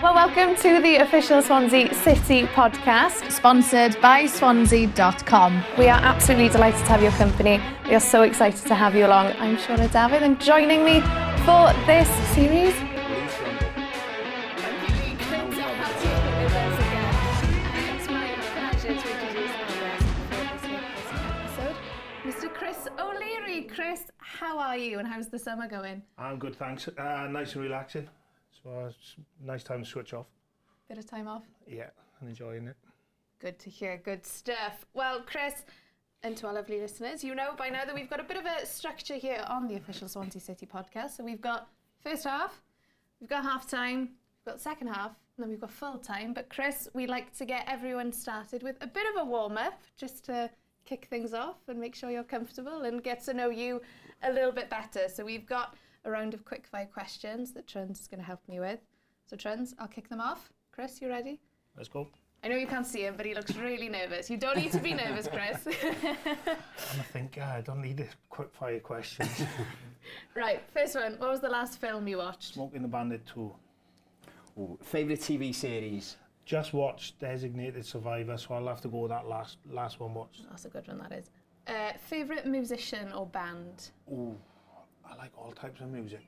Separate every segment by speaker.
Speaker 1: Well, welcome to the official Swansea City podcast,
Speaker 2: sponsored by Swansea.com.
Speaker 1: We are absolutely delighted to have your company. We are so excited to have you along. I'm Shauna David, and joining me for this series, Mr. Chris O'Leary. Chris, how are you and how's the summer going?
Speaker 3: I'm good, thanks. Nice and relaxing. So it's a nice time to switch off.
Speaker 1: Bit of time off?
Speaker 3: Yeah, I'm enjoying it.
Speaker 1: Good to hear, good stuff. Well, Chris, and to our lovely listeners, you know by now that we've got a bit of a structure here on the official Swansea City podcast. So we've got first half, we've got half time, we've got second half, and then we've got full time. But Chris, we like to get everyone started with a bit of a warm up just to kick things off and make sure you're comfortable and get to know you a little bit better. So we've got a round of quick fire questions that Truns is going to help me with. So Truns, I'll kick them off. Chris, you ready?
Speaker 3: Let's go.
Speaker 1: I know you can't see him, but he looks really nervous. You don't need to be nervous, Chris.
Speaker 3: I'm a thinker, I don't need a quick fire questions.
Speaker 1: Right, first one. What was the last film you watched?
Speaker 3: Smoking the Bandit 2.
Speaker 4: Favourite TV series?
Speaker 3: Just watched Designated Survivor, so I'll have to go with that last one watched.
Speaker 1: That's a good one, that is. Favourite musician or band?
Speaker 3: Oh, I like all types of music.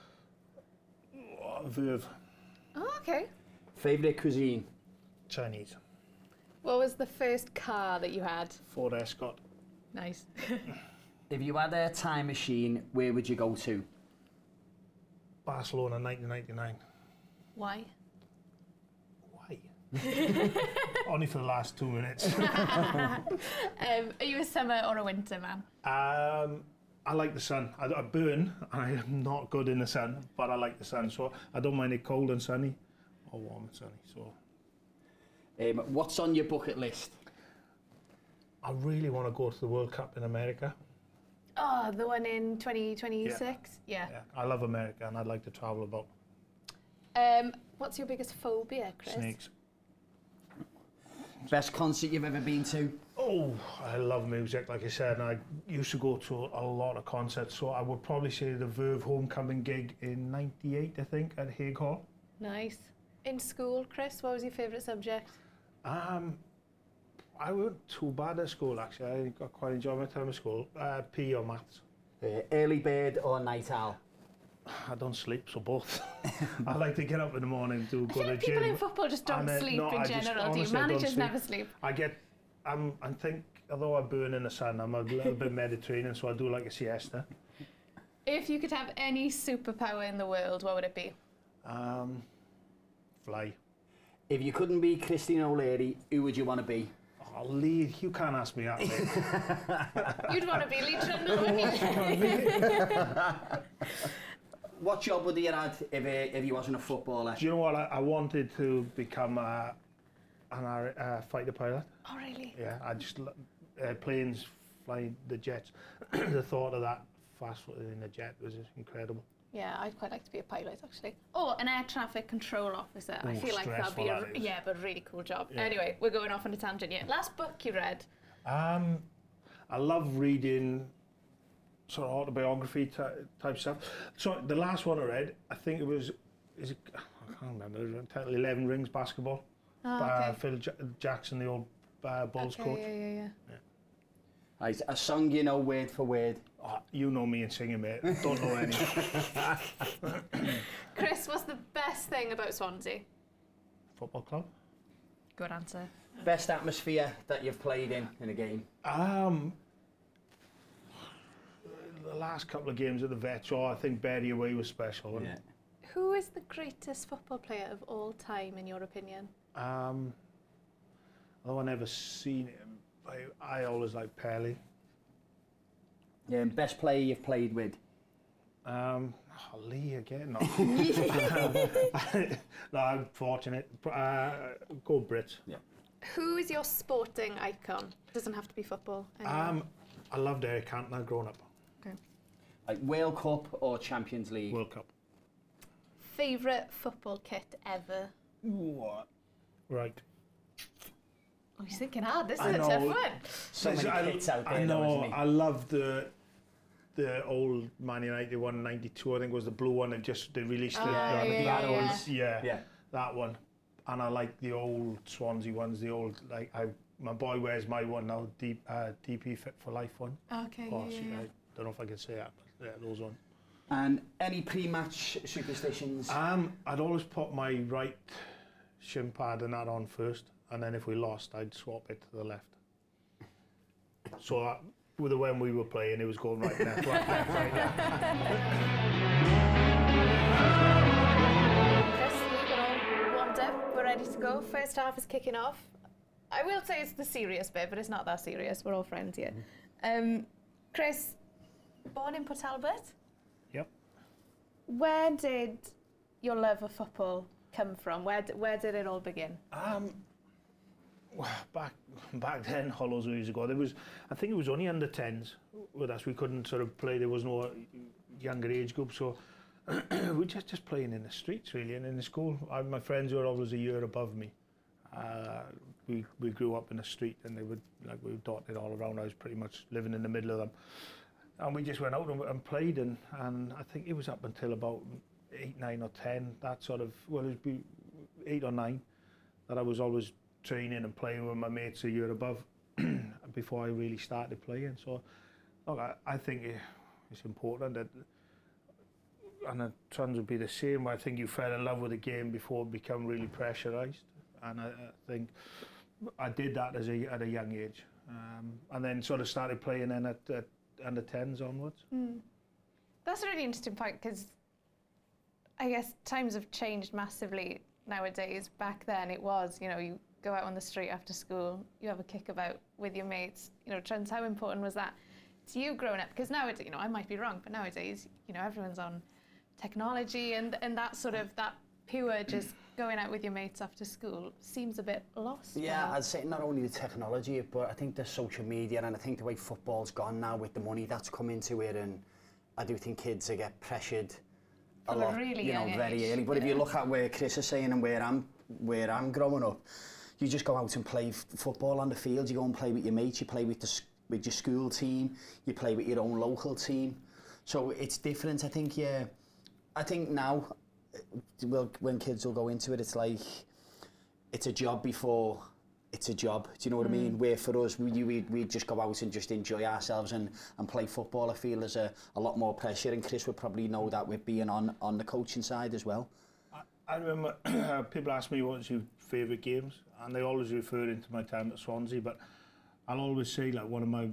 Speaker 3: Verve.
Speaker 1: Oh, okay.
Speaker 4: Favourite cuisine?
Speaker 3: Chinese.
Speaker 1: What was the first car that you had?
Speaker 3: Ford Escort.
Speaker 1: Nice.
Speaker 4: If you had a time machine, where would you go to?
Speaker 3: Barcelona 1999.
Speaker 1: Why?
Speaker 3: Why? Only for the last 2 minutes.
Speaker 1: Are you a summer or a winter man?
Speaker 3: I like the sun. I burn. I am not good in the sun, but I like the sun. So I don't mind it cold and sunny or warm and sunny. So
Speaker 4: what's on your bucket list?
Speaker 3: I really want to go to the World Cup in America.
Speaker 1: Oh, the one in 2026? Yeah.
Speaker 3: I love America and I'd like to travel about.
Speaker 1: What's your biggest phobia, Chris?
Speaker 3: Snakes.
Speaker 4: Best concert you've ever been to?
Speaker 3: Oh, I love music, like I said, and I used to go to a lot of concerts, so I would probably say the Verve homecoming gig in '98, I think, at Hague Hall.
Speaker 1: Nice. In school, Chris, what was your favourite subject?
Speaker 3: I wasn't too bad at school, actually. I got quite enjoyed my time at school. PE or maths.
Speaker 4: Early bird or night owl?
Speaker 3: I don't sleep, so both. I like to get up in the morning to go to the gym.
Speaker 1: People in football just don't sleep in general, do you? Managers never sleep.
Speaker 3: I think, although I burn in the sun, I'm a little bit Mediterranean, so I do like a siesta.
Speaker 1: If you could have any superpower in the world, what would it be?
Speaker 3: Fly.
Speaker 4: If you couldn't be Christine O'Leary, who would you want to be?
Speaker 3: Oh, Lee, you can't ask me that, mate.
Speaker 1: You'd want to be Lee Trundle, wouldn't you?
Speaker 4: What job would you had if you wasn't a footballer?
Speaker 3: Do you know what? I wanted to become a fighter pilot.
Speaker 1: Oh, really?
Speaker 3: Yeah, I just planes, flying the jets. The thought of that fast in a jet was just incredible.
Speaker 1: Yeah, I'd quite like to be a pilot, actually. Oh, an air traffic control officer. I feel like that'd be a really cool job. Yeah. Anyway, we're going off on a tangent here. Last book you read?
Speaker 3: I love reading sort of autobiography type stuff. So the last one I read, I think it was, I can't remember, 11 Rings Basketball.
Speaker 1: Okay.
Speaker 3: Phil Jackson, the old Bulls coach.
Speaker 1: Yeah.
Speaker 4: Right, a song you know word for word.
Speaker 3: Oh, you know me and singing, mate. Don't know any.
Speaker 1: Chris, what's the best thing about Swansea?
Speaker 3: Football club.
Speaker 1: Good answer.
Speaker 4: Best atmosphere that you've played in a game?
Speaker 3: The last couple of games at the Vets, I think Berry away was special.
Speaker 4: Yeah.
Speaker 1: Who is the greatest football player of all time, in your opinion?
Speaker 3: Although I never seen him, I always like Pelé.
Speaker 4: Yeah, best player you've played with?
Speaker 3: Lee again. No, I'm fortunate. Go Brits.
Speaker 4: Yeah.
Speaker 1: Who is your sporting icon? Doesn't have to be football. Anyway.
Speaker 3: I loved Eric Cantona growing up.
Speaker 1: Okay.
Speaker 4: Like World Cup or Champions League?
Speaker 3: World Cup.
Speaker 1: Favourite football kit ever?
Speaker 3: What? Right.
Speaker 1: Oh, he's thinking hard. This is a tough one.
Speaker 4: So many kits out there.
Speaker 3: I know.
Speaker 4: Though, isn't
Speaker 3: I love the old Man United one, '92. I think was the blue one. They released it.
Speaker 1: Yeah.
Speaker 3: Yeah. that one. And I like the old Swansea ones, the old, like, my boy wears my one now, DP Fit for Life one.
Speaker 1: Okay,
Speaker 3: Oh,
Speaker 1: yeah.
Speaker 3: I don't know if I can say that, but yeah, those ones.
Speaker 4: And any pre-match superstitions?
Speaker 3: I'd always put my right shin pad and that on first, and then if we lost, I'd swap it to the left. So when we were playing, it was going right, left, right, left, right, left.
Speaker 1: Chris, we've got all warmed up. We're ready to go. First half is kicking off. I will say it's the serious bit, but it's not that serious. We're all friends here. Chris, born in Port Talbot.
Speaker 3: Yep.
Speaker 1: Where did your love of football come from? Where did it all begin?
Speaker 3: Well, back then, Hollows years ago, I think it was only under 10s with us. We couldn't sort of play. There was no younger age group, so we were just playing in the streets really, and in the school. My friends were always a year above me. We grew up in the street, and we were dotted all around. I was pretty much living in the middle of them. And we just went out and played, and I think it was up until about 8, 9 or 10, that sort of, well, it would be 8 or 9, that I was always training and playing with my mates a year above before I really started playing. So, look, I think it's important that, and the trends would be the same. I think you fell in love with the game before it became really pressurised, and I think I did that at a young age, and then sort of started playing then at under 10s onwards.
Speaker 1: That's a really interesting point, because I guess times have changed massively nowadays. Back then it was, you go out on the street after school, you have a kickabout with your mates. Trends, how important was that to you growing up? Because nowadays, I might be wrong, but nowadays, everyone's on technology, and that sort of, that pure just going out with your mates after school seems a bit lost.
Speaker 4: Yeah, I'd say not only the technology, but I think the social media, and I think the way football's gone now with the money that's come into it, and I do think kids get pressured a lot,
Speaker 1: really
Speaker 4: very early. But if you look at where Chris is saying and where I'm growing up, you just go out and play football on the field. You go and play with your mates. You play with your school team. You play with your own local team. So it's different. I think. Yeah, I think now, when kids will go into it, it's like it's a job before it's a job. Do you know what I mean? Where for us, we just go out and just enjoy ourselves and play football. I feel there's a lot more pressure, and Chris would probably know that with being on the coaching side as well.
Speaker 3: I remember people ask me what's your favourite games, and they always refer into my time at Swansea, but I'll always say, like, one of my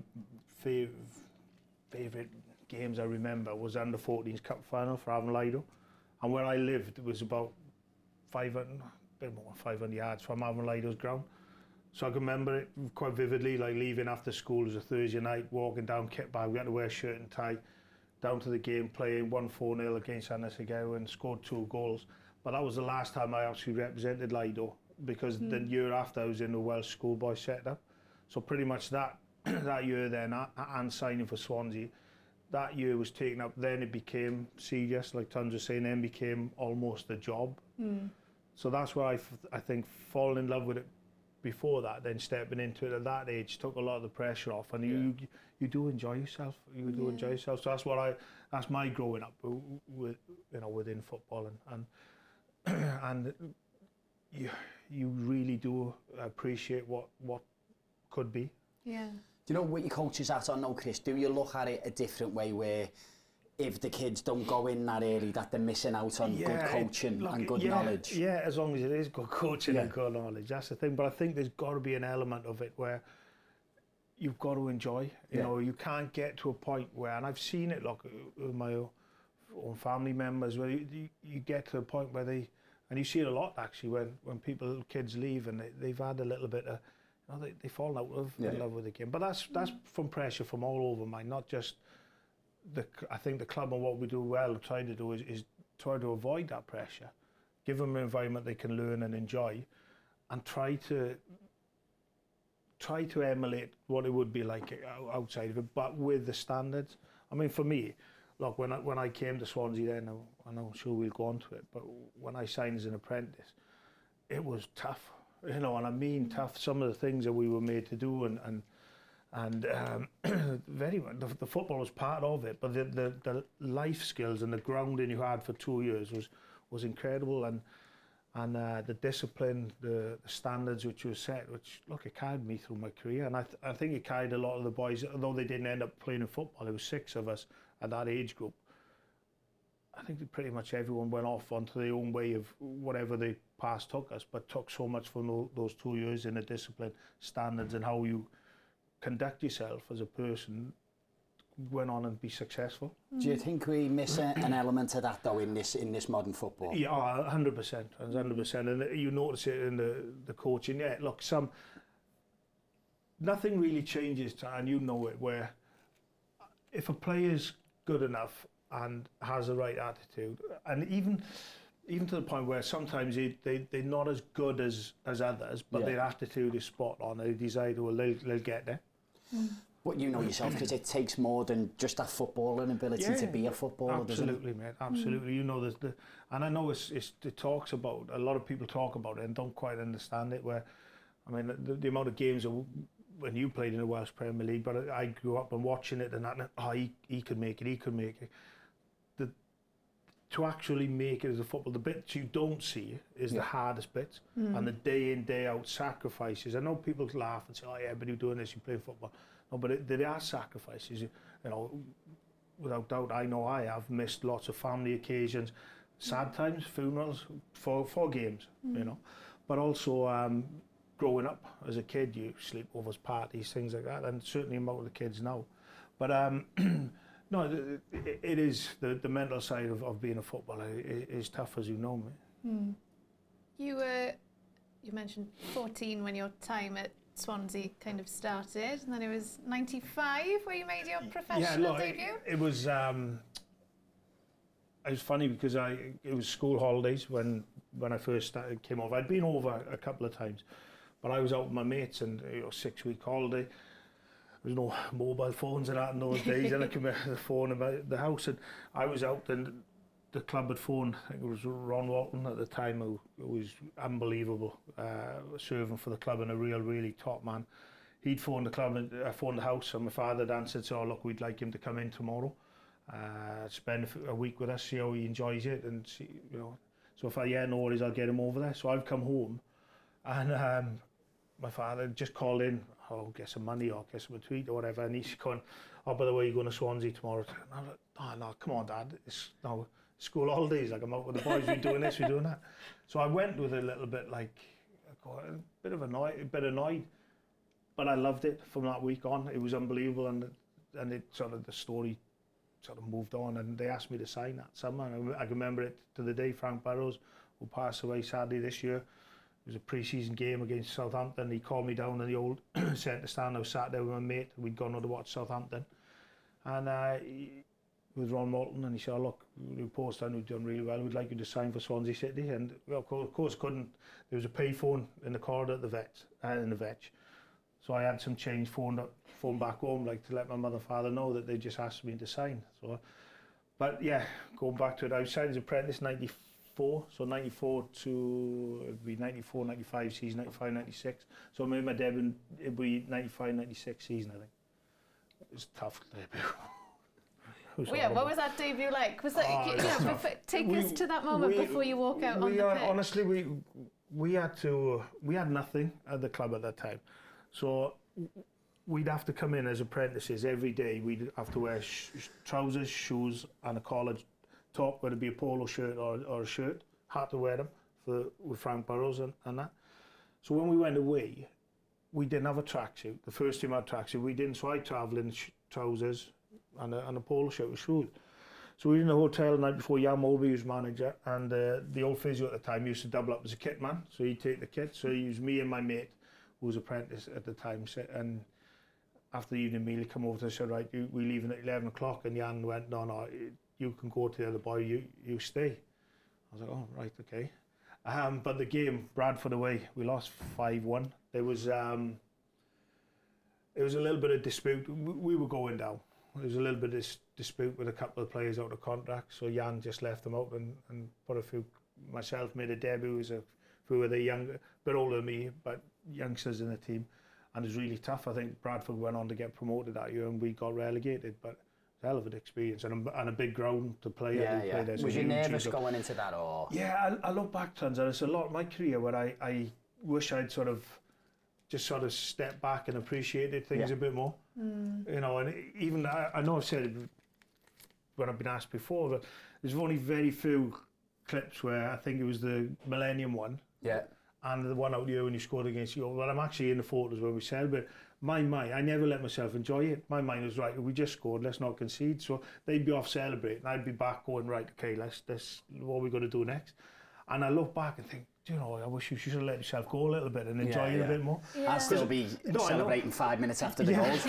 Speaker 3: favourite games I remember was under 14s Cup final for Avon Lido, and where I lived it was about 500 yards from Avon Lido's ground. So I can remember it quite vividly, like leaving after school as a Thursday night, walking down Kitbar, we had to wear a shirt and tie, down to the game, playing 1-4-0 against Anisogao and scored 2 goals. But that was the last time I actually represented Lido, because the year after I was in the Welsh schoolboy setup. So pretty much that year then, and signing for Swansea, that year was taken up. Then it became serious, like Tons was saying, then became almost a job. So that's where I think falling in love with it before that, then stepping into it at that age took a lot of the pressure off, and you do enjoy yourself. You do enjoy yourself. So that's my growing up with, within football, and you really do appreciate what could be.
Speaker 1: Yeah.
Speaker 4: Do you know what your coaches at or no, Chris? Do you look at it a different way, where if the kids don't go in that early, that they're missing out on good coaching and good knowledge? Yeah,
Speaker 3: as long as it is good coaching and good knowledge, that's the thing. But I think there's got to be an element of it where you've got to enjoy. You can't get to a point where, and I've seen it, look, with my own family members, where you get to a point where and you see it a lot actually, when kids leave and they've had a little bit of, they fall out of in love with the game. But that's from pressure from all over mine, not just I think the club, and what we do well, trying to do is try to avoid that pressure, give them an environment they can learn and enjoy, and try to emulate what it would be like outside of it, but with the standards. I mean, for me, look, when I came to Swansea then, and I'm sure we'll go on to it, but when I signed as an apprentice, it was tough, and I mean tough. Some of the things that we were made to do, and very much the football was part of it, but the life skills and the grounding you had for 2 years was incredible, and And the discipline, the standards which were set, which, look, it carried me through my career. And I think it carried a lot of the boys, although they didn't end up playing in football, there was 6 of us at that age group. I think that pretty much everyone went off onto their own way of whatever the past took us, but took so much from those 2 years in the discipline, standards, and how you conduct yourself as a person, went on and be successful.
Speaker 4: Do you think we miss an element of that though in this modern football?
Speaker 3: Yeah, 100%, 100%, and you notice it in the coaching. Yeah, look, nothing really changes, and you know it, where if a player's good enough and has the right attitude, and even to the point where sometimes they're not as good as others, but their attitude is spot on, they decide, well, they'll get there.
Speaker 4: But you know yourself, because it takes more than just that footballing ability to be a footballer,
Speaker 3: absolutely, mate, absolutely. You know, and I know it talks about, a lot of people talk about it and don't quite understand it, where, I mean, the amount of games when you played in the Welsh Premier League, but I grew up and watching it and that, he could make it, he could make it. To actually make it as a football, the bits you don't see is the hardest bits, and the day in, day out sacrifices. I know people laugh and say, oh yeah, but you're doing this, you play football. No, but there are sacrifices. You know, without doubt, I know I have missed lots of family occasions, sad times, funerals, for games, you know. But also, growing up as a kid, you sleepovers, parties, things like that, and certainly among the kids now. But no, it is the mental side of being a footballer is tough, as you know, mate.
Speaker 1: You mentioned 14 when your time at Swansea kind of started, and then it was 95 where you made your professional debut.
Speaker 3: It was funny because it was school holidays when I first came over. I'd been over a couple of times, but I was out with my mates, and 6-week holiday. There was no mobile phones and that in those days, and I came out the phone about the house, and I was out, and the club had phoned. I think it was Ron Walton at the time, who was unbelievable, serving for the club, and a really top man. He'd phoned the club, and I phoned the house, and my father had answered, so look, we'd like him to come in tomorrow, spend a week with us, see how he enjoys it, and see, you know. So if no worries, I'll get him over there. So I've come home, and my father just called in, get some money or get some tweet or whatever, and he's going, oh, by the way, you're going to Swansea tomorrow. And I'm like, oh, no, come on, Dad, it's now school holidays, like I'm out with the boys, we're doing this, we're doing that. So I went with a little bit like, a bit annoyed, but I loved it from that week on. It was unbelievable, and it sort of, the story sort of moved on, and they asked me to sign that summer. I can remember it to the day. Frank Burrows, who passed away sadly this year, it was a pre-season game against Southampton. He called me down in the old centre stand. I was sat there with my mate. We'd gone to watch Southampton. And with Ron Moulton, and he said, look, we posted and we've done really well. We'd like you to sign for Swansea City. And well, of course couldn't. There was a payphone in the corridor at the vet. So I had some change, phoned back home, like to let my mother, father know that they just asked me to sign. So, but yeah, going back to it, I signed as apprentice 94, so 94 to, it'd be 94, 95 season, 95, 96. So I made my debut, it'd be 95, 96 season, I think. It was a tough debut.
Speaker 1: What was that debut like? Was that, take us to that moment before you walk out on the pitch.
Speaker 3: Honestly, we had nothing at the club at that time. So we'd have to come in as apprentices every day. We'd have to wear trousers, shoes, and a collared top, whether it be a polo shirt or a shirt. Had to wear them with Frank Burrows and that. So when we went away, we didn't have a tracksuit. The first team had a tracksuit, we didn't. So I travelled in trousers and a polo shirt with shoes. So we were in the hotel the night before. Jan Mulvey was manager, and the old physio at the time used to double up as a kit man. So he'd take the kit. So he was me and my mate, who was apprentice at the time, and after the evening meal, he come over to us and said, right, we leaving at 11 o'clock, and Jan went, no, you can go to the other boy, you stay. I was like, oh, right, okay. But the game, Bradford away, we lost 5-1. There was, it was a little bit of dispute. We were going down. There was a little bit of dispute with a couple of players out of contract, so Jan just left them out and put a few, myself made a debut as a few of the younger, a bit older than me, but youngsters in the team, and it was really tough. I think Bradford went on to get promoted that year and we got relegated, but hell of an experience and a big ground to play at.
Speaker 4: Yeah. Was you nervous going into that, or?
Speaker 3: Yeah, I look back, and it's a lot of my career where I wish I'd sort of stepped back and appreciated things a bit more. You know, and even I know I've said it when I've been asked before, but there's only very few clips where I think it was the Millennium one.
Speaker 4: Yeah.
Speaker 3: And the one out here when you scored against you. Well, I'm actually in the photos where we celebrate. My mind, I never let myself enjoy it. My mind was, right, we just scored, let's not concede. So they'd be off celebrating. I'd be back going, right, okay, let's what are we going to do next? And I look back and think, do you know, I wish you should have let yourself go a little bit and enjoy it a bit more.
Speaker 1: Yeah.
Speaker 4: I'll still be celebrating 5 minutes after the goals.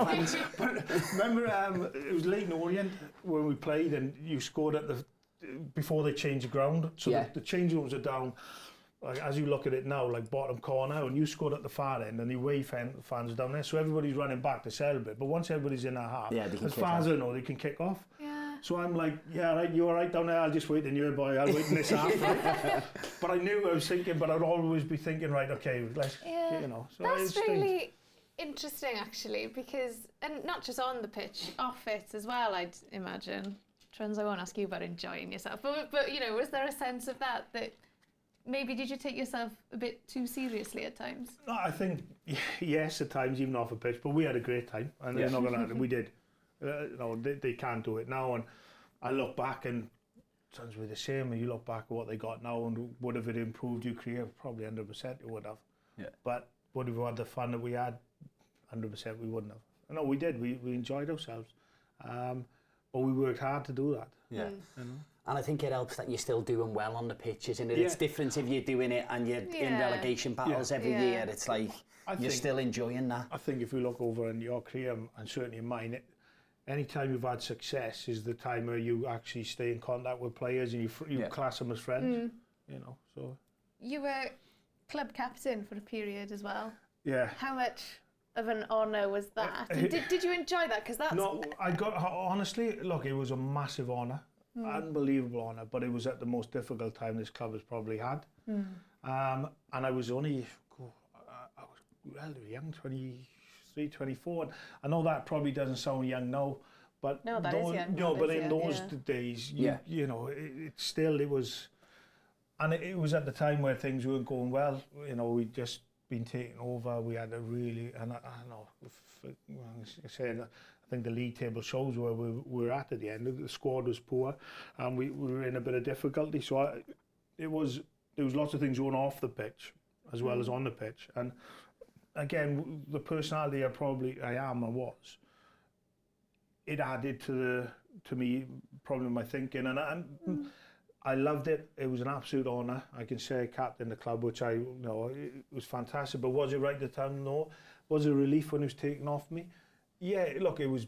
Speaker 3: But remember, it was Leighton Orient when we played and you scored at before they changed the ground. So the change rooms are down, like, as you look at it now, like bottom corner, and you scored at the far end and the away fans are down there. So everybody's running back to celebrate. But once everybody's in that half, as far as I know, they can kick off.
Speaker 1: Yeah.
Speaker 3: So I'm like, yeah, right, you're right down there, I'll just wait in your boy, I'll wait in this half, right? But I was thinking, but I'd always be thinking, right, okay, let's, you know. So
Speaker 1: that's really interesting, actually, because, and not just on the pitch, off it as well, I'd imagine. Trends, I won't ask you about enjoying yourself, but you know, was there a sense of that maybe did you take yourself a bit too seriously at times?
Speaker 3: No, I think, yes, at times, even off the pitch, but we had a great time, and they're not going to, we did. No, they can't do it now, and I look back and sounds really the same. And you look back at what they got now, and would have it improved your career? Probably 100% it would have. Yeah. But would have had the fun that we had? 100% we wouldn't have. No, we did. We enjoyed ourselves, but we worked hard to do that.
Speaker 4: Yeah. You know? And I think it helps that you're still doing well on the pitch, isn't it? Yeah. It's different if you're doing it and you're in relegation battles every year. It's like you're still enjoying that.
Speaker 3: I think if you look over in your career, and certainly in mine, any time you've had success is the time where you actually stay in contact with players and you class them as friends. You know, so. You
Speaker 1: were club captain for a period as well.
Speaker 3: Yeah.
Speaker 1: How much of an honour was that? Did you enjoy that? Because that's...
Speaker 3: No, honestly, look, it was a massive honour. Unbelievable honour, but it was at the most difficult time this club has probably had. And I was only, I was relatively young, 23, 24. I know that probably doesn't sound young now, but
Speaker 1: no, that is young.
Speaker 3: No, but in those days, you know, it was, and it was at the time where things weren't going well. You know, we'd just been taken over. We had a really, and I know, I said, I think the league table shows where we were at the end. The squad was poor, and we were in a bit of difficulty. So there was lots of things going off the pitch as well as on the pitch. And again, the personality I am and was, it added to me probably my thinking, and I loved it. It was an absolute honour. I can say captain the club, which it was fantastic. But was it right at the time? No. Was it a relief when it was taken off me? Yeah, look, it was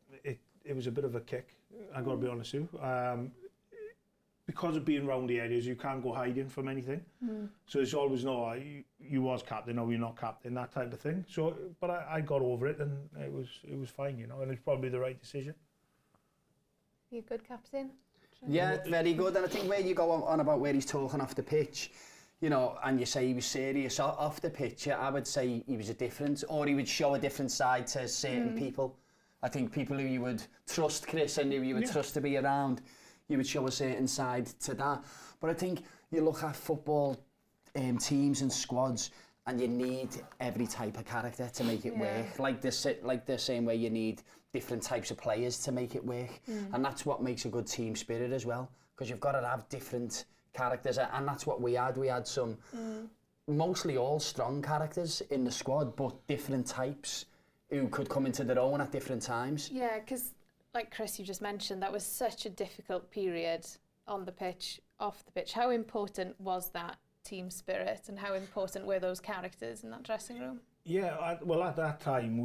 Speaker 3: a bit of a kick. I got to be honest with you. Because of being around the areas, you can't go hiding from anything. So it's always you was captain, or you're not captain, that type of thing. So, but I got over it, and it was fine, you know, and it's probably the right decision.
Speaker 1: You a good captain?
Speaker 4: Yeah, very good. And I think where you go on about where he's talking off the pitch, you know, and you say he was serious off the pitch, I would say he was he would show a different side to certain people. I think people who you would trust, Chris, and who you would trust to be around, you would show a certain side to that. But I think you look at football teams and squads, and you need every type of character to make it work. Like the same way you need different types of players to make it work. And that's what makes a good team spirit as well, because you've got to have different characters, and that's what we had. We had some, mostly all strong characters in the squad, but different types who could come into their own at different times.
Speaker 1: Yeah, because like Chris, you just mentioned, that was such a difficult period on the pitch, off the pitch. How important was that team spirit, and how important were those characters in that dressing room?
Speaker 3: Yeah, well, at that time,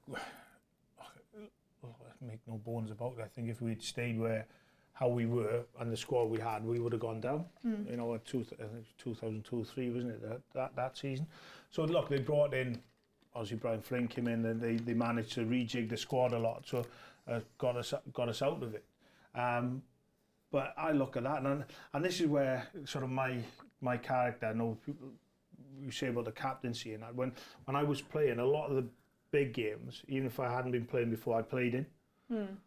Speaker 3: make no bones about it. I think if we'd stayed how we were and the squad we had, we would have gone down. You know, 2002-03, wasn't it, that season? So look, they brought in, obviously Brian Flynn came in, and they managed to rejig the squad a lot, so got us out of it. But I look at that, and this is where sort of my character, I know people, you say about the captaincy and that, when I was playing, a lot of the big games, even if I hadn't been playing before, I played in.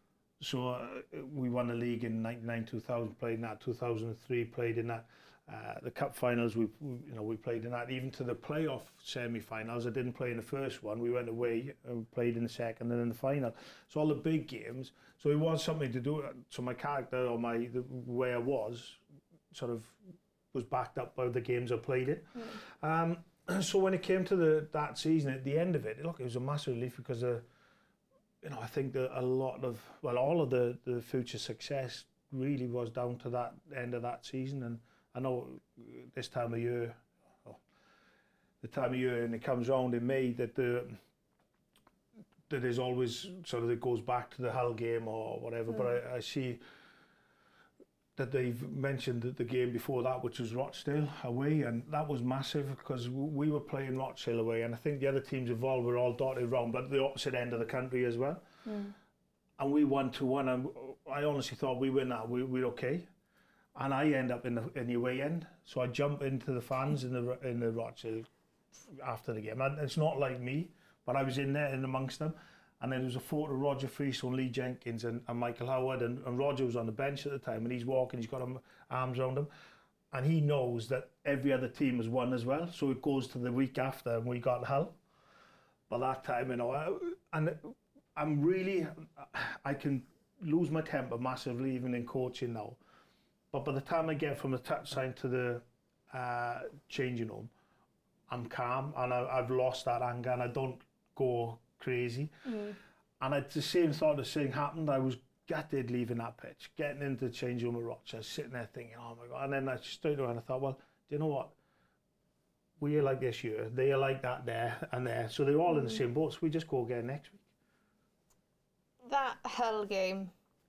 Speaker 3: So we won the league in 99, 2000, played in that. 2003, played in that. The cup finals, we played in that. Even to the playoff semi-finals, I didn't play in the first one. We went away and played in the second and in the final. So all the big games. So it was something to do. So my character or the way I was sort of was backed up by the games I played in. So when it came to that season, at the end of it, look, it was a massive relief because I think that all of the future success really was down to that end of that season. And I know this time of year, the time of year, and it comes round in May that that is always sort of, it goes back to the Hull game or whatever. But I see that they've mentioned the game before that, which was Rochdale away, and that was massive because we were playing Rochdale away, and I think the other teams involved were all dotted around, but the opposite end of the country as well. And we won 2-1, and I honestly thought we win that, we're okay. And I end up in the away end, so I jump into the fans in the Rochdale after the game. And it's not like me, but I was in there in amongst them. And then there was a photo of Roger Friese and Lee Jenkins and Michael Howard, and Roger was on the bench at the time, and he's walking, he's got arms around him, and he knows that every other team has won as well, so it goes to the week after, and we got Hull. But that time, and I can lose my temper massively even in coaching now. But by the time I get from the touchline to the changing room, I'm calm, and I've lost that anger, and I don't go crazy. And the same sort of thing happened. I was gutted leaving that pitch, getting into the change room with Rochester, sitting there thinking, oh my God. And then I stood around and I thought, well, do you know what? We are like this here, they are like that there and there. So they're all in the same boat, so we just go again next week.
Speaker 1: That Hull game,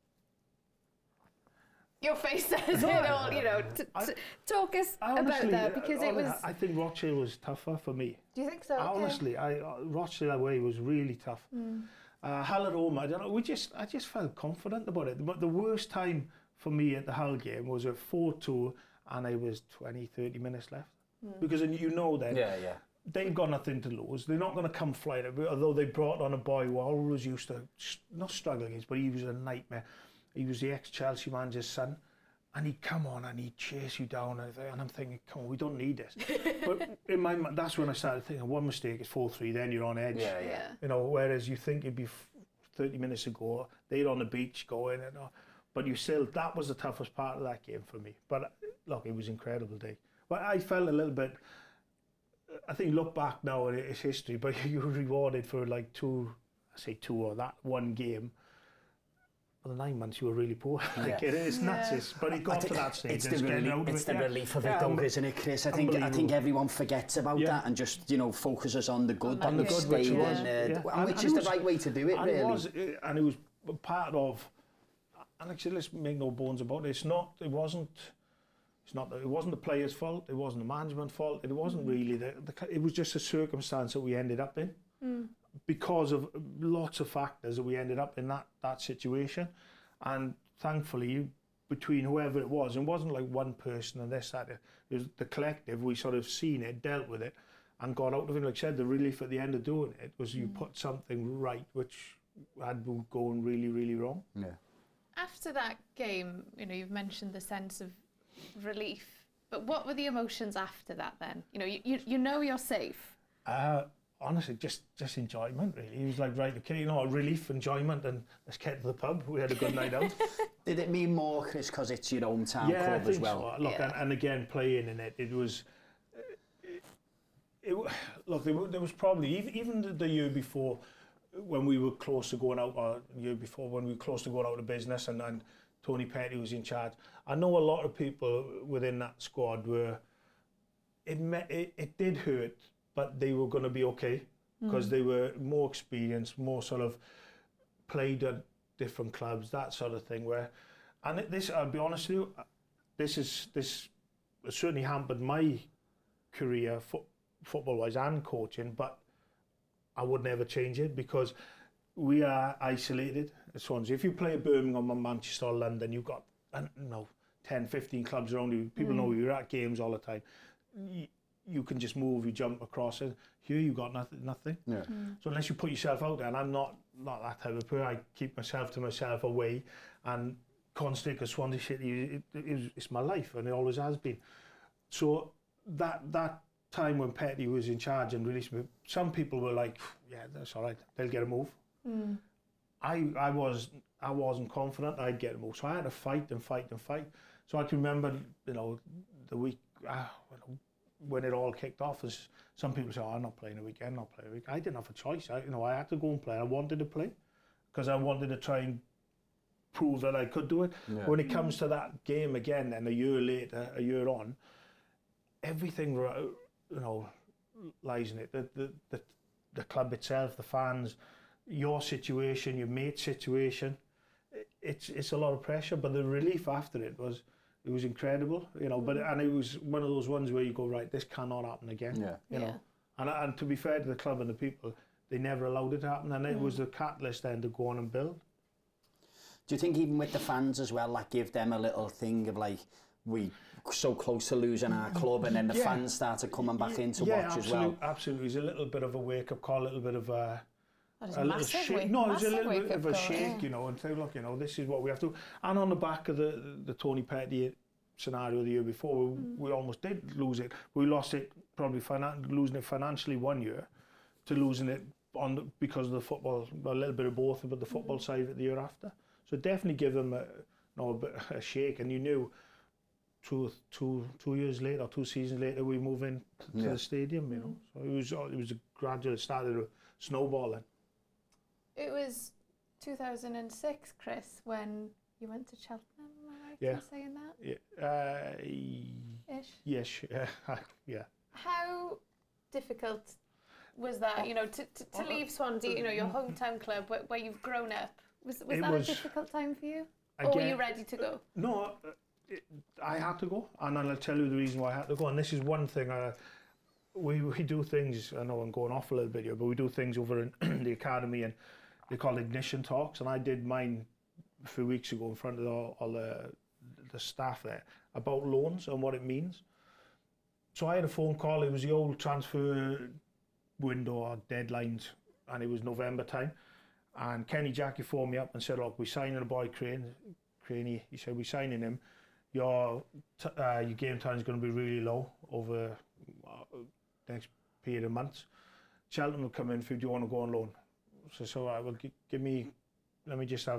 Speaker 1: your face says it all, talk us about that, because it was...
Speaker 3: I think Rochdale was tougher for me.
Speaker 1: Do you think so?
Speaker 3: Honestly, Rochdale away was really tough. Hull at home, I don't know, I just felt confident about it. But the worst time for me at the Hull game was at 4-2 and it was 20, 30 minutes left. Because then they've got nothing to lose. They're not going to come flying, although they brought on a boy who always used to, not struggle against, but he was a nightmare. He was the ex-Chelsea manager's son, and he'd come on and he'd chase you down, and I'm thinking, come on, we don't need this. But in my mind, that's when I started thinking, one mistake is 4-3, then you're on edge. Whereas you think it'd be 30 minutes ago, they're on the beach going, but that was the toughest part of that game for me. But look, it was an incredible day. But I felt a little bit, I think look back now at it's history, but you were rewarded for like that one game. For the 9 months you were really poor. It's nuts, but it got to that stage.
Speaker 4: It's the relief of it though, isn't it, Chris? I think everyone forgets about that and just focuses on the good that you've stayed in, which is the right way to do it, really.
Speaker 3: It was part of, and actually let's make no bones about it. It wasn't the players' fault. It wasn't the management's fault. It wasn't really it was just a circumstance that we ended up in. Because of lots of factors that we ended up in that situation. And thankfully, between whoever it wasn't like one person and this, that, it was the collective. We sort of seen it, dealt with it, and got out of it. Like I said, the relief at the end of doing it was you put something right, which had been going really, really wrong.
Speaker 1: Yeah. After that game, you've mentioned the sense of relief, but what were the emotions after that then? You know you're safe.
Speaker 3: Honestly, just enjoyment, really. He was like, right, okay, relief, enjoyment, and let's get to the pub. We had a good night out.
Speaker 4: Did it mean more, Chris, because it's your hometown club as well?
Speaker 3: So. Look, and again, playing in it, it was... Look, there was probably, even the year before, when we were close to going out, or the year before, when we were close to going out of business, and Tony Petty was in charge, I know a lot of people within that squad were... It did hurt, but they were going to be okay because they were more experienced, more sort of played at different clubs, that sort of thing. I'll be honest with you, this certainly hampered my career football-wise and coaching, but I would never change it because we are isolated at Swansea. If you play at Birmingham or Manchester or London, you've got 10, 15 clubs around you. People know you're at games all the time. you can just move, you jump across it. Here you got nothing.
Speaker 4: Yeah.
Speaker 3: So unless you put yourself out there, and I'm not that type of person, I keep myself to myself away, and constantly, because Swansea City, it's my life, and it always has been. So that time when Petty was in charge and released me, some people were like, yeah, that's all right, they'll get a move. I wasn't confident I'd get a move, so I had to fight and fight and fight. So I can remember, you know, the week when it all kicked off, as some people say, oh, I'm not playing a weekend, not playing a week. I didn't have a choice. I had to go and play. I wanted to play because I wanted to try and prove that I could do it. Yeah. When it comes to that game again, and a year later, a year on, everything, you know, lies in it. The club itself, the fans, your situation, your mate's situation. It's a lot of pressure, but the relief after it was incredible, you know. But and it was one of those ones where you go, right, this cannot happen again. Yeah. You know. And to be fair to the club and the people, they never allowed it to happen, and it was the catalyst then to go on and build.
Speaker 4: Do you think even with the fans as well, that give them a little thing of like, we so close to losing our club, and then the fans started coming back in to watch as well?
Speaker 3: Absolutely. It's a little bit of a wake-up call, a little bit of a
Speaker 1: little shake.
Speaker 3: No, it's a little bit of a shake, you know, and say, look, you know, this is what we have to. And on the back of the Tony Petty scenario the year before, we almost did lose it. We lost it probably losing it financially one year, to losing it because of the football, a little bit of both, but the football side of it the year after. So definitely give them a shake, and you knew 2 years later, 2 seasons later, we move into the stadium, you know. So it was a gradual, it started snowballing.
Speaker 1: It was 2006, Chris, when you went to Cheltenham, am I right in saying that?
Speaker 3: Yeah.
Speaker 1: Ish?
Speaker 3: Yes, yeah.
Speaker 1: How difficult was that, you know, to leave Swansea, you know, your hometown club where you've grown up? Was that a difficult time for you? Again, or were you ready to go?
Speaker 3: No, I had to go, and I'll tell you the reason why I had to go. And this is one thing, we do things, I know I'm going off a little bit here, but we do things over in the academy, and they call Ignition Talks, and I did mine a few weeks ago in front of all the staff there about loans and what it means. So I had a phone call. It was the old transfer window or deadlines, and it was November time. And Kenny Jackie phoned me up and said, look, we're signing a boy, Craney. He said, we're signing him. Your game time is going to be really low over the next period of months. Cheltenham will come in for you. Do you want to go on loan? So I will let me just have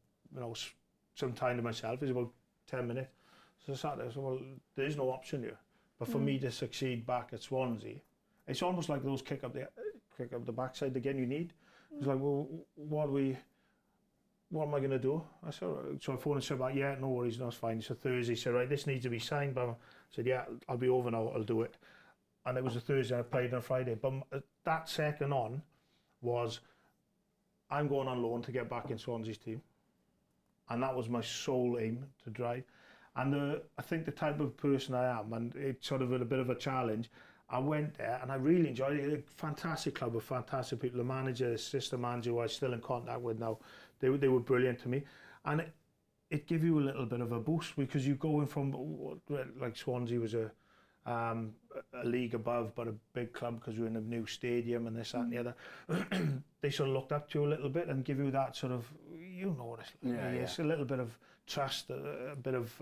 Speaker 3: some time to myself. It's about 10 minutes. So I sat there, so well, there is no option here. But for me to succeed back at Swansea, it's almost like those kick up the backside again you need. It's like, well, what am I going to do? I said, so I phoned and said, yeah, no worries, no, it's fine. It's a Thursday. He said, right, this needs to be signed. But I said, yeah, I'll be over now, I'll do it. And it was a Thursday, I played on a Friday. But that second on was, I'm going on loan to get back in Swansea's team. And that was my sole aim, to drive. And I think the type of person I am, and it's sort of a bit of a challenge, I went there and I really enjoyed it. A fantastic club with fantastic people. The manager, the assistant manager, who I'm still in contact with now, they were brilliant to me. And it gave you a little bit of a boost, because you're going from, like Swansea was a league above, but a big club because we're in a new stadium and this, that and the other. They sort of looked up to you a little bit and give you that sort of, you know what it's like. It's a little bit of trust, a bit of...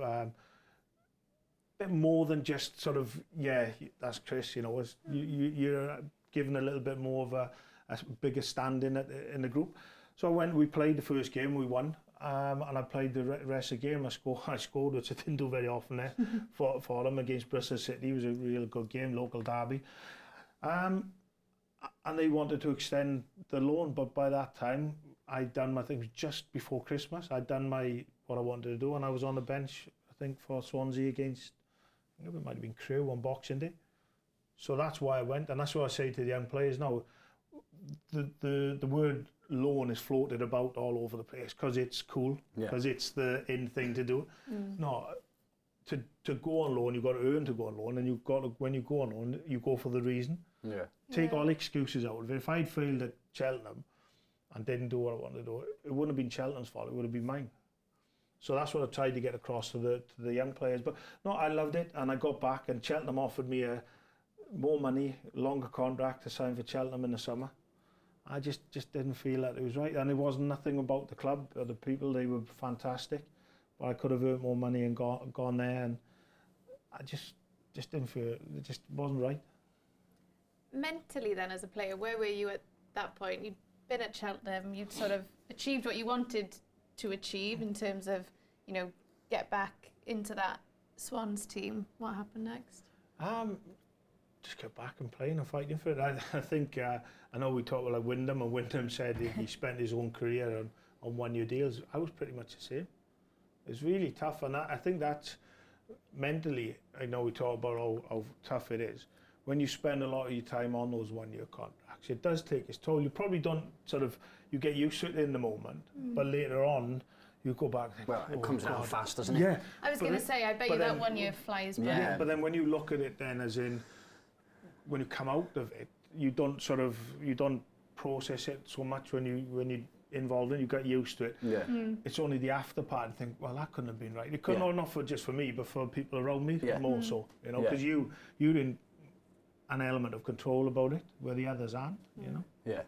Speaker 3: bit more than just sort of, yeah, that's Chris, you know, you're given a little bit more of a bigger stand in the group. So we played the first game, we won, and I played the rest of the game. I scored, which I didn't do very often there, for them against Bristol City. It was a real good game, local derby. And they wanted to extend the loan, but by that time, I'd done my thing just before Christmas. I'd done what I wanted to do, and I was on the bench, I think, for Swansea against, I think it might have been Crewe on Boxing Day. So that's why I went, and that's what I say to the young players now. The word loan is floated about all over the place because it's cool, because it's the in thing to do. No, to go on loan, you've got to earn to go on loan, and you've got to, when you go on loan, you go for the reason. Take all excuses out of it. If I'd failed at Cheltenham and didn't do what I wanted to do, it wouldn't have been Cheltenham's fault, it would have been mine. So that's what I tried to get across to the young players. But no, I loved it, and I got back, and Cheltenham offered me more money, longer contract to sign for Cheltenham in the summer. I just didn't feel that it was right, and it wasn't nothing about the club or the people. They were fantastic, but I could have earned more money and gone there, and I just didn't feel it just wasn't right.
Speaker 1: Mentally then, as a player, where were you at that point? You'd been at Cheltenham, you'd sort of achieved what you wanted to achieve in terms of, you know, get back into that Swans team. What happened next?
Speaker 3: Just get back and playing and fighting for it. I think, I know we talked about Wyndham, and Wyndham said he spent his own career on one-year deals. I was pretty much the same. It's really tough, and I think that's mentally, I know we talk about how tough it is. When you spend a lot of your time on those one-year contracts, it does take its toll. You probably don't you get used to it in the moment, but later on, you go back and think,
Speaker 4: well, it comes around fast, doesn't it?
Speaker 3: Yeah.
Speaker 1: I was going to say, I bet you that 1 year flies by.
Speaker 3: Yeah, but then when you look at it then as in, when you come out of it, you don't process it so much when you involved in it, you get used to it.
Speaker 4: Yeah.
Speaker 3: It's only the after part and think, well, that couldn't have been right. It couldn't have, not for just for me, but for people around me more so, you know, because you're in an element of control about it where the others aren't, you know.
Speaker 4: Yeah.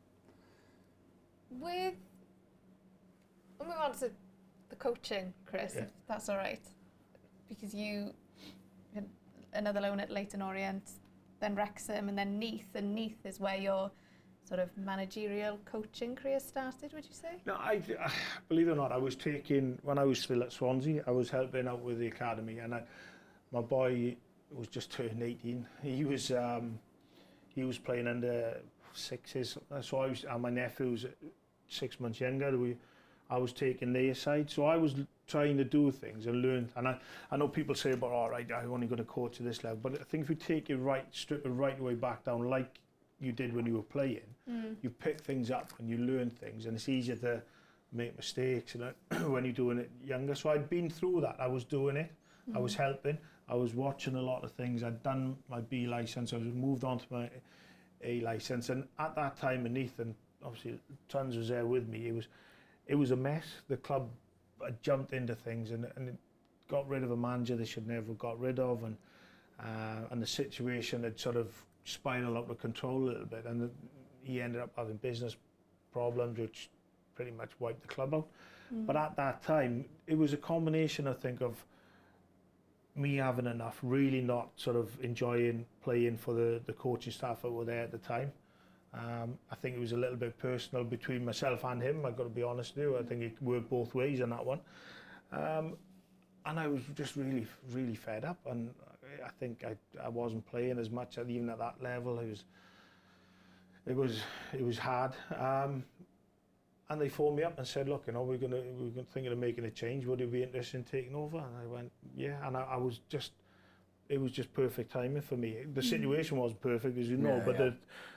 Speaker 1: We'll move on to the coaching, Chris, if that's all right, because you had another loan at Leyton Orient, then Wrexham, and then Neath, and Neath is where your sort of managerial coaching career started, would you say?
Speaker 3: No, I believe it or not, I was when I was still at Swansea, I was helping out with the academy, and my boy was just turned 18. He was playing under sixes, so and my nephew was 6 months younger. I was taking their side, so I was trying to do things and learn. And I know people say about, all right, I'm only going to coach at this level, but I think if you take it right, strip it right way back down, like you did when you were playing, you pick things up and you learn things, and it's easier to make mistakes, you know, when you're doing it younger. So I'd been through that. I was doing it. I was helping. I was watching a lot of things. I'd done my B licence. I was moved on to my A licence, and at that time, Neath, and obviously Tons was there with me. It was a mess. The club had jumped into things and it got rid of a manager they should never have got rid of, and the situation had sort of spiraled out of control a little bit, and he ended up having business problems which pretty much wiped the club out. But at that time, it was a combination, I think, of me having enough, really not sort of enjoying playing for the coaching staff that were there at the time. I think it was a little bit personal between myself and him, I've got to be honest with you. I think it worked both ways on that one. And I was just really, really fed up, and I think I wasn't playing as much even at that level. It was hard. And they phoned me up and said, look, you know, we're thinking of making a change. Would you be interested in taking over? And I went, yeah. And it was just perfect timing for me. The situation wasn't perfect, as you know, but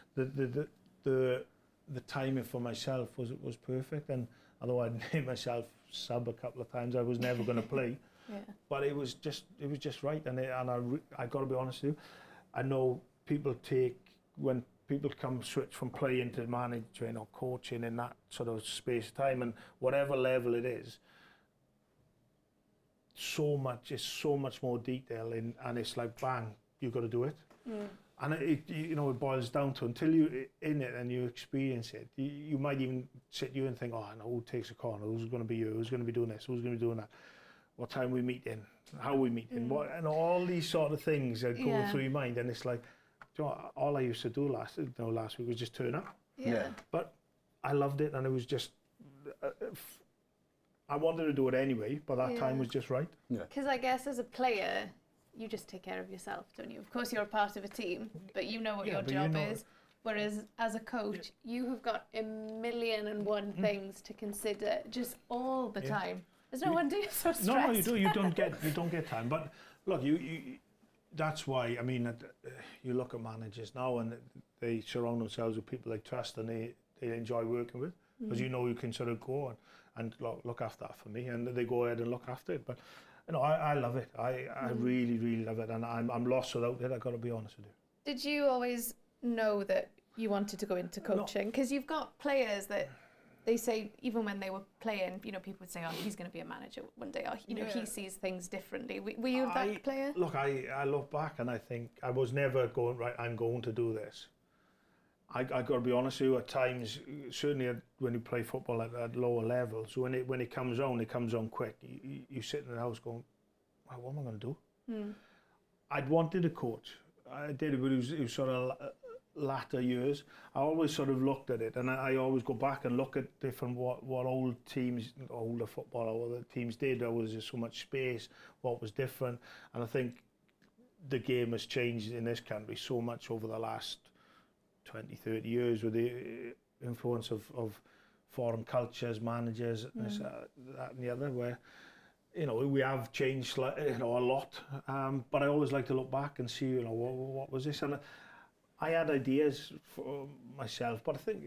Speaker 3: the timing for myself was perfect. And although I'd made myself sub a couple of times, I was never going to play. But it was just right. And I got to be honest with you, I know when people switch from playing to managing or coaching in that sort of space of time, and whatever level it is, so much more detail in, and it's like bang, you've got to do it. And it boils down to, until you're in it and you experience it, you might even sit you and think, oh, I know who takes a corner, who's going to be you, who's going to be doing this, who's going to be doing that, what time we meet in, how we meet in, and all these sort of things that go through your mind. And it's like, you know, all I used to do last week was just turn up. But I loved it, and it was just, I wanted to do it anyway, but that time was just right.
Speaker 1: Because I guess as a player, you just take care of yourself, don't you? Of course, you're a part of a team, but you know what your job is. Whereas as a coach, you have got 1,000,001 things to consider just all the time. There's no wonder you're so stressed.
Speaker 3: No, you do. You don't get time. But look, you that's why, I mean, you look at managers now and they surround themselves with people they trust and they enjoy working with, because you know you can sort of go and look after that for me, and they go ahead and look after it. But you know, I love it. I really, really love it, and I'm lost without it, I've got to be honest with you.
Speaker 1: Did you always know that you wanted to go into coaching? Because you've got players that they say even when they were playing, you know, people would say, oh, he's going to be a manager one day, or, you know, he sees things differently. Were you that player?
Speaker 3: Look, I look back and I think I was never going, right, I'm going to do this. I got to be honest with you, at times, certainly when you play football at lower levels, when it comes on quick. You sit in the house going, well, what am I going to do? I'd wanted a coach. I did, but it was sort of latter years. I always sort of looked at it, and I always go back and look at different what older football or other teams did. There was just so much space, what was different, and I think the game has changed in this country so much over the last 20, 30 years with the influence of foreign cultures, managers, that and the other, where, you know, we have changed, you know, a lot. But I always like to look back and see, you know, what was this? And I had ideas for myself, but I think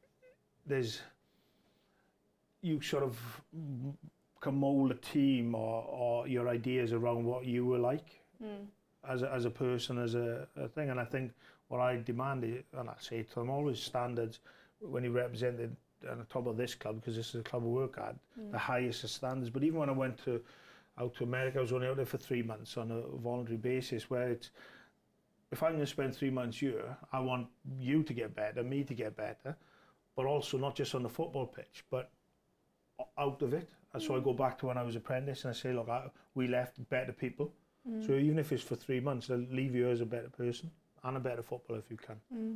Speaker 3: you sort of can mould a team or your ideas around what you were like as a person, as a thing. And I think what I demanded, and I say to them always, standards when you represented on the top of this club, because this is a club I work at, the highest of standards. But even when I went out to America, I was only out there for 3 months on a voluntary basis, where it's, if I'm going to spend 3 months here, I want you to get better, me to get better, but also not just on the football pitch, but out of it. And so I go back to when I was apprentice and I say, look, we left better people. So even if it's for 3 months, they'll leave you as a better person and a better footballer if you can.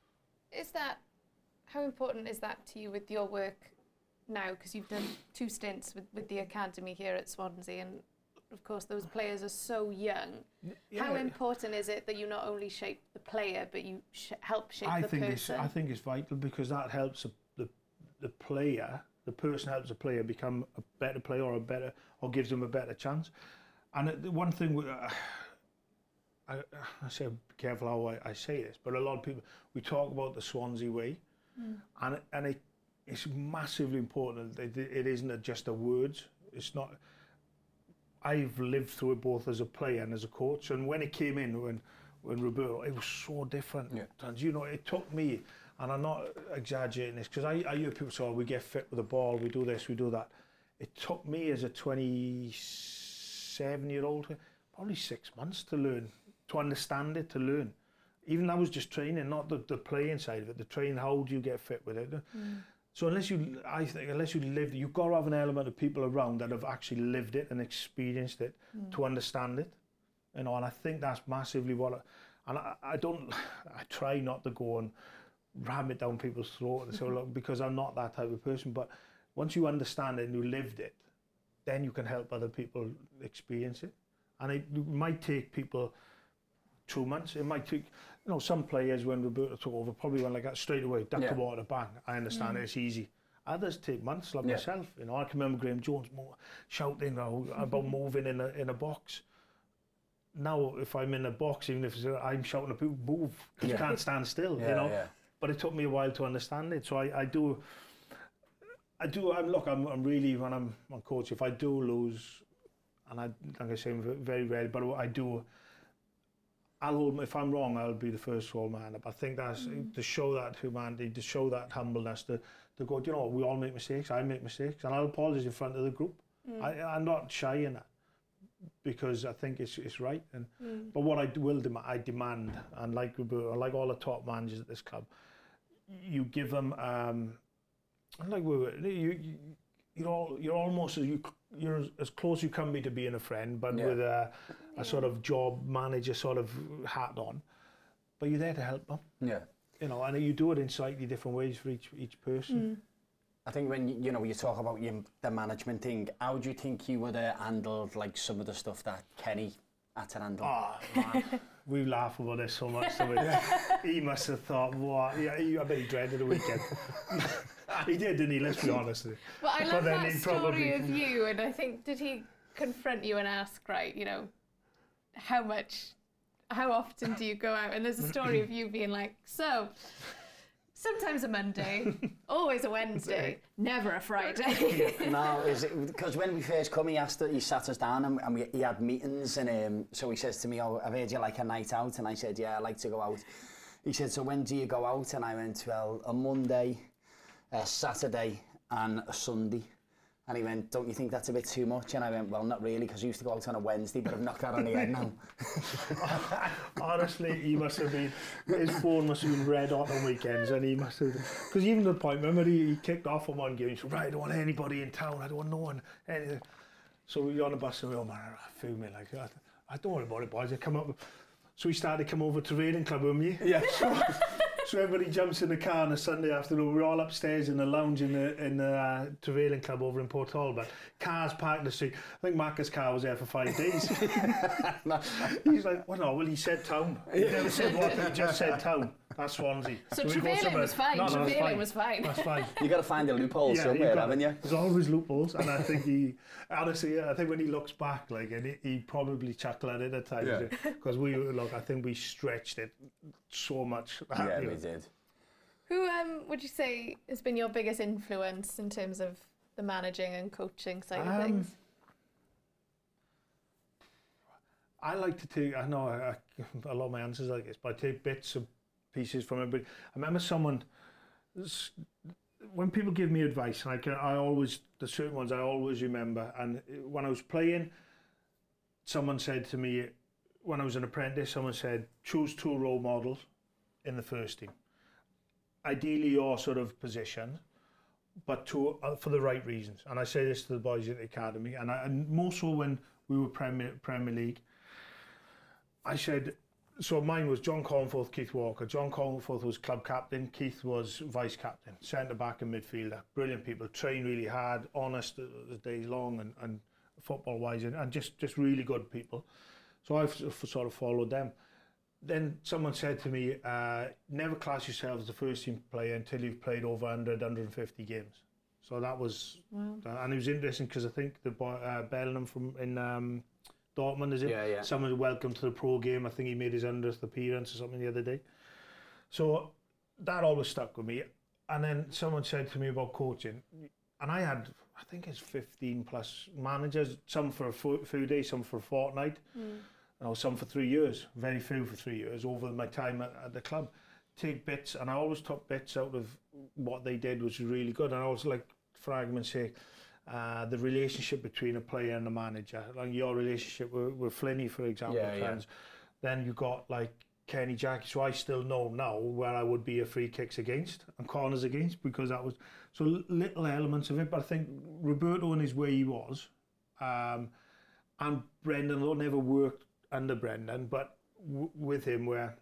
Speaker 1: How important is that to you with your work now? Because you've done 2 stints with the academy here at Swansea, and of course those players are so young. How important is it that you not only shape the player, but you help shape the person?
Speaker 3: I think it's vital, because that helps the player, the person helps the player become a better player or gives them a better chance. And the one thing, I say, be careful how I say this, but a lot of people, we talk about the Swansea way, and it's massively important. It isn't just a words. It's not. I've lived through it both as a player and as a coach, and when it came in, when Roberto, it was so different. And you know, it took me, and I'm not exaggerating this, because I hear people say, oh, we get fit with the ball, we do this, we do that. It took me as a 27-year-old probably 6 months to learn, to understand it, to learn. Even that was just training, not the playing side of it, the training, how do you get fit with it? So unless you lived, you've got to have an element of people around that have actually lived it and experienced it to understand it. You know, and I think that's massively I try not to go and ram it down people's throat and say, look, because I'm not that type of person. But once you understand it and you lived it, then you can help other people experience it. And it might take people 2 months. It might take, you know, some players, when Roberto took over, probably went like that straight away, duck the water, bang. I understand it's easy. Others take months, like myself. You know, I can remember Graham Jones shouting about moving in a box. Now, if I'm in a box, even if I'm shouting at people, move, because you can't stand still, you know. But it took me a while to understand it. So I'm really, when I'm on coach, if I do lose, and like I say, very rarely, but if I'm wrong, I'll be the first to hold my hand up. I think that's to show that humanity, to show that humbleness, to go, you know what, we all make mistakes, I make mistakes, and I'll apologise in front of the group. I'm not shy in that, because I think it's right. And but what I demand, and like Roberto, like all the top managers at this club, you give them, like you're almost you're as close you can be to being a friend, but with a sort of job manager sort of hat on. But you're there to help them. You know, and you do it in slightly different ways for each person.
Speaker 4: I think when you talk about the management thing, how do you think you would have handled like some of the stuff that Kenny had to handle?
Speaker 3: Oh man, we laugh about this so much. He must have thought, what? Yeah, I bet he dreaded the weekend. He did, didn't he? Let's be honest.
Speaker 1: Well, I love that story of you, and I think, did he confront you and ask, right, you know, how often do you go out? And there's a story of you being like, so, sometimes a Monday, always a Wednesday, never a Friday.
Speaker 4: No, is it because when we first come, he sat us down and he had meetings, and so he says to me, oh, I've heard you like a night out, and I said, yeah, I like to go out. He said, so when do you go out? And I went, well, a Monday, Saturday and a Sunday. And he went, don't you think that's a bit too much? And I went, well, not really, because I used to go out on a Wednesday, but I've knocked that on the head now.
Speaker 3: Honestly, he must have been, his phone must have been red hot on weekends, and he must have, because even to the point, remember he kicked off on one game, he said, right, I don't want anybody in town, I don't want no one, anything. So we were on the bus and we were, oh man, I feel me, like, I don't worry about it, boys, I come up, so we started to come over to Trading Club with me. Yeah. So everybody jumps in the car on a Sunday afternoon. We're all upstairs in the lounge in the Travailing Club over in Port Talbot. Cars parked in the street. I think Marcus' car was there for 5 days. He's like, well, no, well, he said town. He never said what, he just said town. That's Swansea.
Speaker 1: So Travailing was fine.
Speaker 3: No,
Speaker 1: Travailing was fine.
Speaker 3: That's fine.
Speaker 4: You got to find a loophole somewhere, haven't you?
Speaker 3: There's always loopholes, and I think he, honestly, I think when he looks back, like, and he probably chuckled at it at times, because I think we stretched it so much.
Speaker 4: Yeah, we did.
Speaker 1: Who would you say has been your biggest influence in terms of the managing and coaching side of things?
Speaker 3: I like to take, I know a lot of my answers like this, but I take bits of pieces from everybody. I remember someone, when people give me advice, and I always, the certain ones I always remember, and when I was playing, someone said to me, when I was an apprentice, someone said, choose 2 role models in the first team. Ideally your sort of position, but for the right reasons. And I say this to the boys at the academy, and more so when we were Premier League, I said, so mine was John Cornforth, Keith Walker. John Cornforth was club captain, Keith was vice captain, centre back and midfielder. Brilliant people, train really hard, honest the days long, and football wise, and just really good people. So I've sort of followed them. Then someone said to me, never class yourself as a first team player until you've played over 150 games. So that was, and it was interesting because I think the boy, Bellingham in Dortmund, is it?
Speaker 4: Yeah.
Speaker 3: Someone welcome to the pro game. I think he made his 100th appearance or something the other day. So that always stuck with me. And then someone said to me about coaching, and I had, I think it's 15 plus managers, some for a few days, some for a fortnight. Some for 3 years, very few for 3 years over my time at the club. Take bits, and I always took bits out of what they did, which was really good. And I always, like, for argument's sake, the relationship between a player and a manager, like your relationship with Flinney, for example, friends. Then you got like Kenny Jackie, so I still know now where I would be a free kicks against and corners against, because that was so little elements of it. But I think Roberto in his way he was, and Brendan, though, never worked under Brendan, but with him, where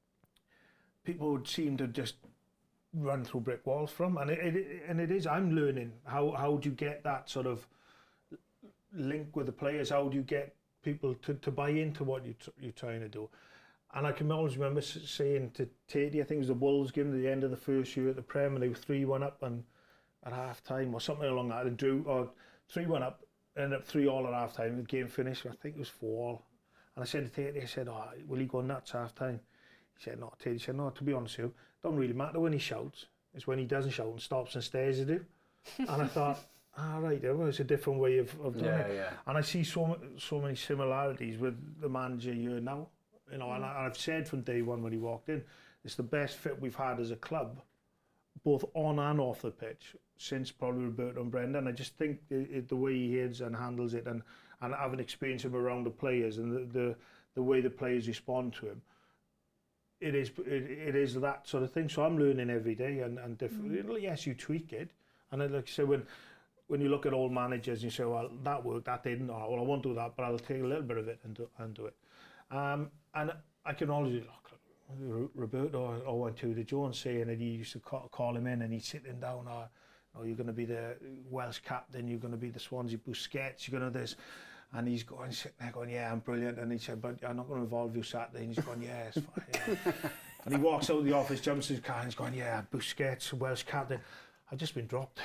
Speaker 3: people would seem to just run through brick walls from, and it is. I'm learning how do you get that sort of link with the players? How do you get people to buy into what you're trying to do? And I can always remember saying to Tatey, I think it was the Wolves game at the end of the first year at the Prem, and they were 3-1 up and at half time or something along that, and drew, or 3-1 up, ended up 3-all at half time. The game finished, I think it was 4-all. And I said to Tatey, I said, oh, will he go nuts half time? He said, no. Tatey said, no, to be honest with you, it doesn't really matter when he shouts. It's when he doesn't shout and stops and stares at you. And I thought, right, well, it's a different way of doing it. Yeah. And I see so many similarities with the manager here now. You know, and I've said from day one when he walked in, it's the best fit we've had as a club, both on and off the pitch, since probably Roberto and Brendan. I just think the way he is and handles it, and having experienced him around the players and the way the players respond to him, it is that sort of thing. So I'm learning every day, and different. Yes, you tweak it, and then, like I say, when you look at old managers, you say, well, that worked, that didn't, or well, I won't do that, but I'll take a little bit of it and do it. And I can always look, Roberto or went to the Jones saying that he used to call him in and he's sitting down, or you're going to be the Welsh captain, you're going to be the Swansea Busquets, you're going to this, and he's going sitting there going, yeah, I'm brilliant, and he said, but I'm not going to involve you Saturday, and he's going, yeah, it's fine. Yeah. And he walks out of the office, jumps in his car, and he's going, yeah, Busquets, Welsh captain. I've just been dropped.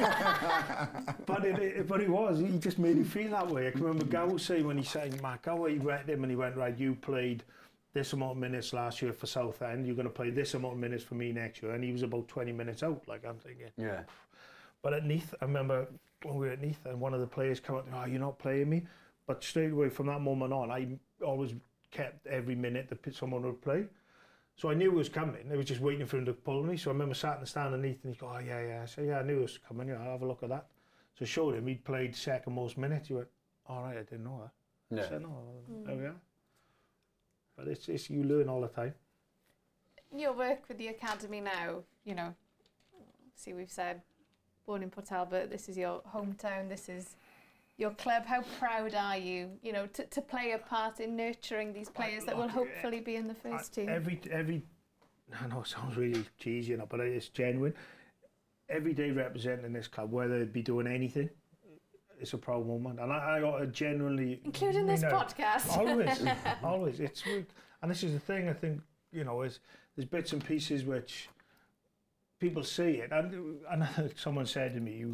Speaker 3: but it was, he just made me feel that way. I can remember Gow saying when he signed Matt Gower, he read him and he went, right, you played this amount of minutes last year for Southend, you're going to play this amount of minutes for me next year. And he was about 20 minutes out, like I'm thinking. Yeah. But at Neath, I remember when we were at Neath and one of the players came up, oh, you're not playing me? But straight away from that moment on, I always kept every minute that someone would play. So I knew it was coming. I was just waiting for him to pull me. So I remember sat in the stand underneath and he go, oh, yeah. I said, yeah, I knew it was coming. Yeah, I'll have a look at that. So I showed him. He'd played second most minutes. He went, all right, I didn't know that.
Speaker 4: Yeah.
Speaker 3: I said, no, there we are. But it's you learn all the time.
Speaker 1: Your work with the academy now, you know, see, we've said born in Port Talbot, this is your hometown, this is your club. How proud are you, you know, to play a part in nurturing these players that will hopefully be in the first team?
Speaker 3: Every, I know it sounds really cheesy, you know, but it's genuine. Every day representing this club, whether it be doing anything, it's a proud moment. And I got a genuinely...
Speaker 1: Including this podcast.
Speaker 3: Always. It's, and this is the thing, I think, you know, is there's bits and pieces which people see it. And someone said to me,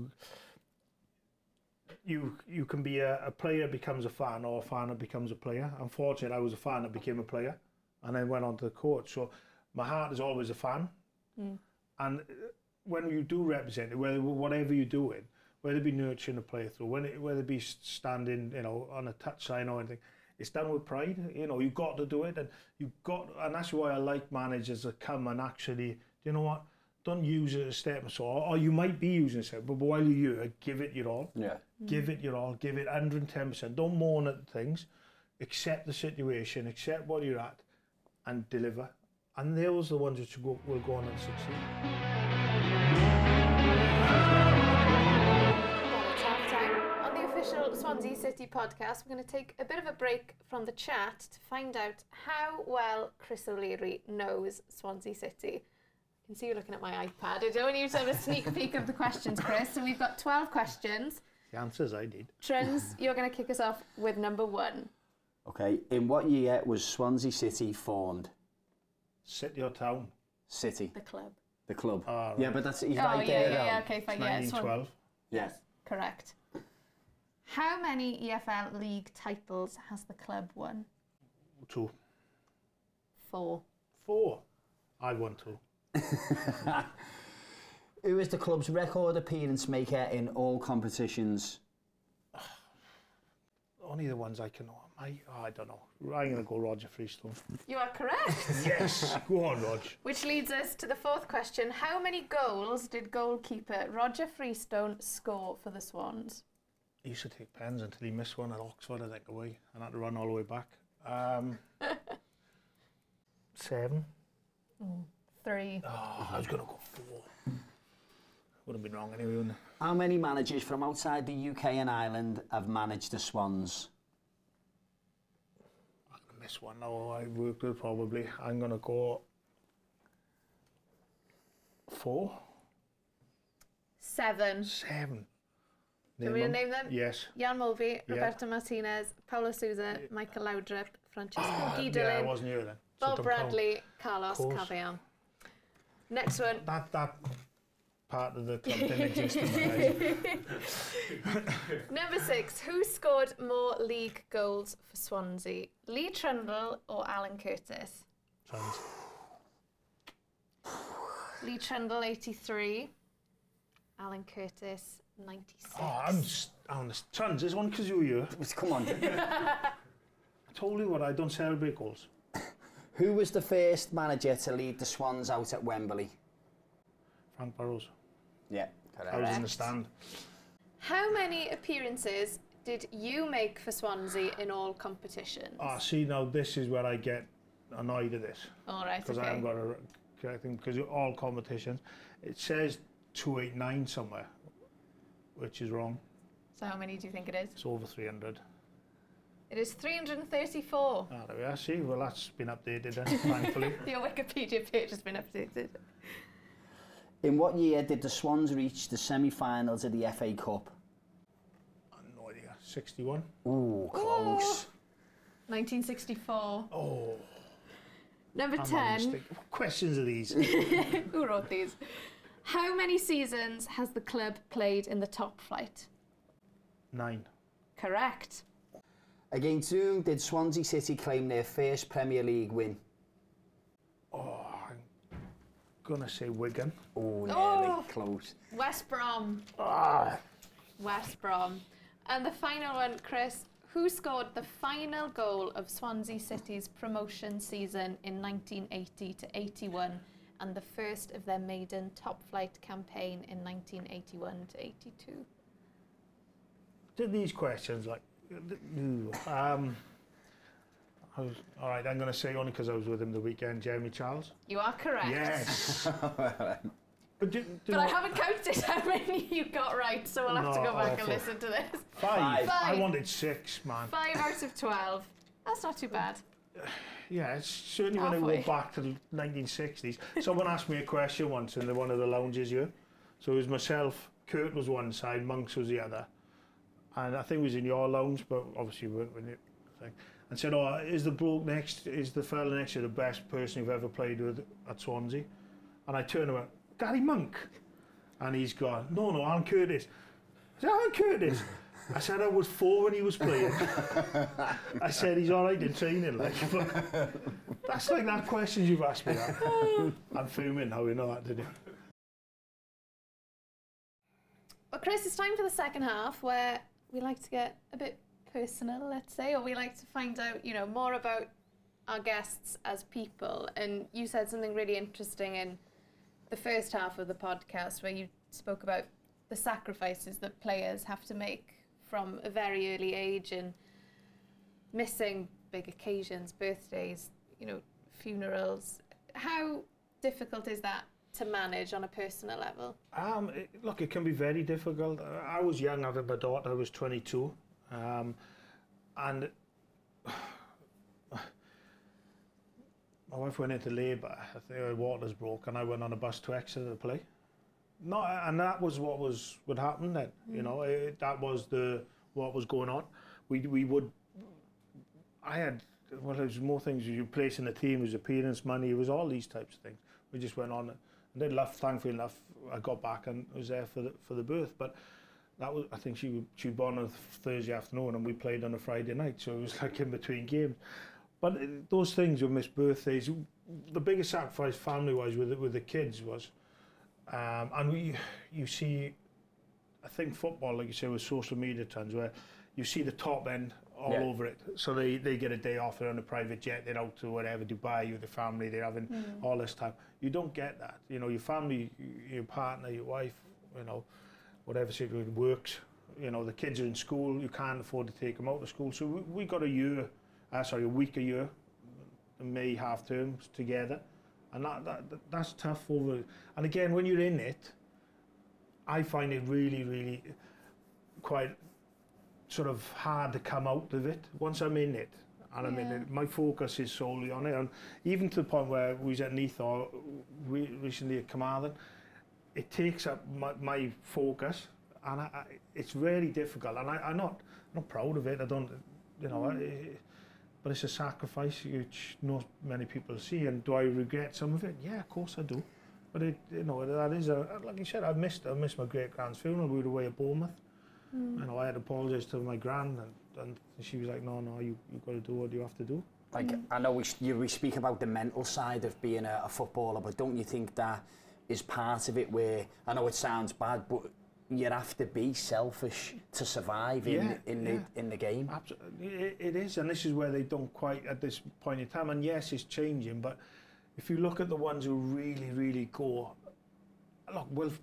Speaker 3: you can be a player that becomes a fan, or a fan that becomes a player. Unfortunately, I was a fan that became a player and then went on to the coach. So my heart is always a fan. And when you do represent it, whatever you're doing, whether it be nurturing a player through, whether it be standing, you know, on a touchline or anything, it's done with pride. You know, you've got to do it, and and that's why I like managers that come and actually, you know what, don't use it as a stepping stone, or you might be using it, but while you're here, give it your all.
Speaker 4: Yeah.
Speaker 3: Give it your all, give it 110%. Don't moan at things, accept the situation, accept what you're at, and deliver. And those are the ones which will go on and succeed.
Speaker 1: On the official Swansea City podcast, we're going to take a bit of a break from the chat to find out how well Chris O'Leary knows Swansea City. I can see you looking at my iPad. I don't want you to have a sneak peek of the questions, Chris. So we've got 12 questions.
Speaker 3: The answers I did.
Speaker 1: Trins, you're going to kick us off with number 1.
Speaker 4: Okay, in what year was Swansea City formed?
Speaker 3: City or town?
Speaker 4: City.
Speaker 1: The club.
Speaker 4: The club.
Speaker 3: Ah, right.
Speaker 4: Yeah, but that's he's
Speaker 1: Oh,
Speaker 4: right there.
Speaker 1: yeah, okay, fine. Yeah,
Speaker 3: 1912.
Speaker 4: Yes.
Speaker 1: Correct. How many EFL League titles has the club won?
Speaker 3: 2.
Speaker 1: 4.
Speaker 3: 4. I won 2.
Speaker 4: Who is the club's record appearance maker in all competitions?
Speaker 3: Only the ones I can know. I don't know. I'm going to go Roger Freestone.
Speaker 1: You are correct.
Speaker 3: Yes, go on, Rog.
Speaker 1: Which leads us to the 4th question. How many goals did goalkeeper Roger Freestone score for the Swans?
Speaker 3: He used to take pens until he missed one at Oxford, I think, away, and had to run all the way back. 7.
Speaker 1: 3.
Speaker 3: Oh, I was going to go 4. Would have been wrong anyway, wouldn't it?
Speaker 4: How many managers from outside the UK and Ireland have managed the Swans?
Speaker 3: I'm going to miss one now. I worked with probably. I'm going to go 4.
Speaker 1: 7.
Speaker 3: 7.
Speaker 1: Do you want me to name them?
Speaker 3: Yes.
Speaker 1: Jan Mulvey,
Speaker 3: Yeah.
Speaker 1: Roberto Martinez, Paulo Sousa, Michael Laudrup, Francesco Guidolin,
Speaker 3: Yeah, I wasn't here then. So
Speaker 1: Bob
Speaker 3: don't
Speaker 1: Bradley, Carlos
Speaker 3: Course.
Speaker 1: Cavillan. Next one.
Speaker 3: count. That part of the club didn't exist in my life.
Speaker 1: Number 6. Who scored more league goals for Swansea? Lee Trundle or Alan Curtis?
Speaker 3: Trans.
Speaker 1: Lee Trundle, 83. Alan Curtis, 96.
Speaker 3: Oh, I'm Trans, there's one because you were here.
Speaker 4: Come on.
Speaker 3: I told you what, I don't celebrate goals.
Speaker 4: Who was the first manager to lead the Swans out at Wembley?
Speaker 3: Frank Burrows.
Speaker 4: Yeah,
Speaker 3: I
Speaker 4: correct.
Speaker 3: was in the stand.
Speaker 1: How many appearances did you make for Swansea in all competitions?
Speaker 3: Ah, see, now this is where I get annoyed at this.
Speaker 1: All right,
Speaker 3: Because
Speaker 1: okay.
Speaker 3: I haven't got a correct thing, because all competitions, it says 289 somewhere, which is wrong.
Speaker 1: So how many do you think it is?
Speaker 3: It's over 300.
Speaker 1: It is 334.
Speaker 3: Ah, there we are. See, well, that's been updated then, thankfully.
Speaker 1: Your Wikipedia page has been updated.
Speaker 4: In what year did the Swans reach the semi-finals of the FA Cup?
Speaker 3: I have no idea. 61?
Speaker 4: Ooh, close.
Speaker 1: 1964.
Speaker 3: Oh,
Speaker 1: Number
Speaker 3: I'm
Speaker 1: 10.
Speaker 3: What questions are these?
Speaker 1: Who wrote these? How many seasons has the club played in the top flight?
Speaker 3: 9.
Speaker 1: Correct.
Speaker 4: Against whom did Swansea City claim their first Premier League win?
Speaker 3: Oh, I'm going to say Wigan.
Speaker 4: Oh, nearly.
Speaker 1: Oh.
Speaker 4: Close.
Speaker 1: West Brom.
Speaker 3: Ah,
Speaker 1: West Brom. And the final one, Chris. Who scored the final goal of Swansea City's promotion season in 1980 to 81 and the first of their maiden top-flight campaign in 1981 to 82?
Speaker 3: Did these questions like... all right, I'm going to say only because I was with him the weekend, Jeremy Charles.
Speaker 1: You are correct.
Speaker 3: Yes. But
Speaker 1: I haven't counted how many you got right, so we'll have to go back and listen to this.
Speaker 3: 5. I wanted 6, man.
Speaker 1: 5 out of 12. That's not too bad.
Speaker 3: Yeah, it's certainly when I go back to the 1960s. Someone asked me a question once in one of the lounges here. So it was myself, Kurt was one side, Monks was the other. And I think it was in your lounge, but obviously we weren't with it. And said, oh, is the fella next to you the best person you've ever played with at Swansea? And I turned and went, Gary Monk. And he's gone, no, Alan Curtis. I said, Alan Curtis? I said, I was 4 when he was playing. I said, he's all right in training. Like, but that's like that question you've asked me that. I'm fuming now, you know that, did you?
Speaker 1: Well, Chris, it's time for the second half where we like to get a bit personal, let's say, or we like to find out, you know, more about our guests as people. And you said something really interesting in the first half of the podcast where you spoke about the sacrifices that players have to make from a very early age and missing big occasions, birthdays, you know, funerals. How difficult is that to manage on a personal level?
Speaker 3: Look, it can be very difficult. I was young having my daughter, I was 22. And my wife went into labour. I think her waters broke, and I went on a bus to Exeter to play. And that was what happened then. You know, that was what was going on. There was more things. You place in the team, it was appearance money, it was all these types of things. We just went on, and then thankfully enough, I got back and was there for the birth. But that was, I think she was born on a Thursday afternoon, and we played on a Friday night, so it was like in between games. But those things, you miss birthdays. The biggest sacrifice family-wise with the kids was, and you see, I think football, like you say, with social media trends, where you see the top end all over it. So they get a day off, they're on a private jet, they're out to whatever, Dubai with the family, they're having all this time. You don't get that. You know, your family, your partner, your wife, you know, whatever situation works. You know, the kids are in school, you can't afford to take them out of school. So we got a week a year, May half terms together. And that's tough over. And again, when you're in it, I find it really, really quite sort of hard to come out of it once I'm in it. And I'm in it, my focus is solely on it. And even to the point where we was at Neath or recently at Carmarthen, it takes up my focus, and it's really difficult. And I'm not proud of it. I don't, you know, but it's a sacrifice which not many people see. And do I regret some of it? Yeah, of course I do. But you know, that is like you said, I missed my great grand's funeral. We were away at Bournemouth. You know, I had to apologise to my gran, and she was like, no, you've got to do what you have to do.
Speaker 4: Like, I know we speak about the mental side of being a footballer, but don't you think that is part of it, where, I know it sounds bad, but you have to be selfish to survive in the game?
Speaker 3: Absolutely, it is, and this is where they don't quite at this point in time. And yes, it's changing, but if you look at the ones who really, really go, look, Wilf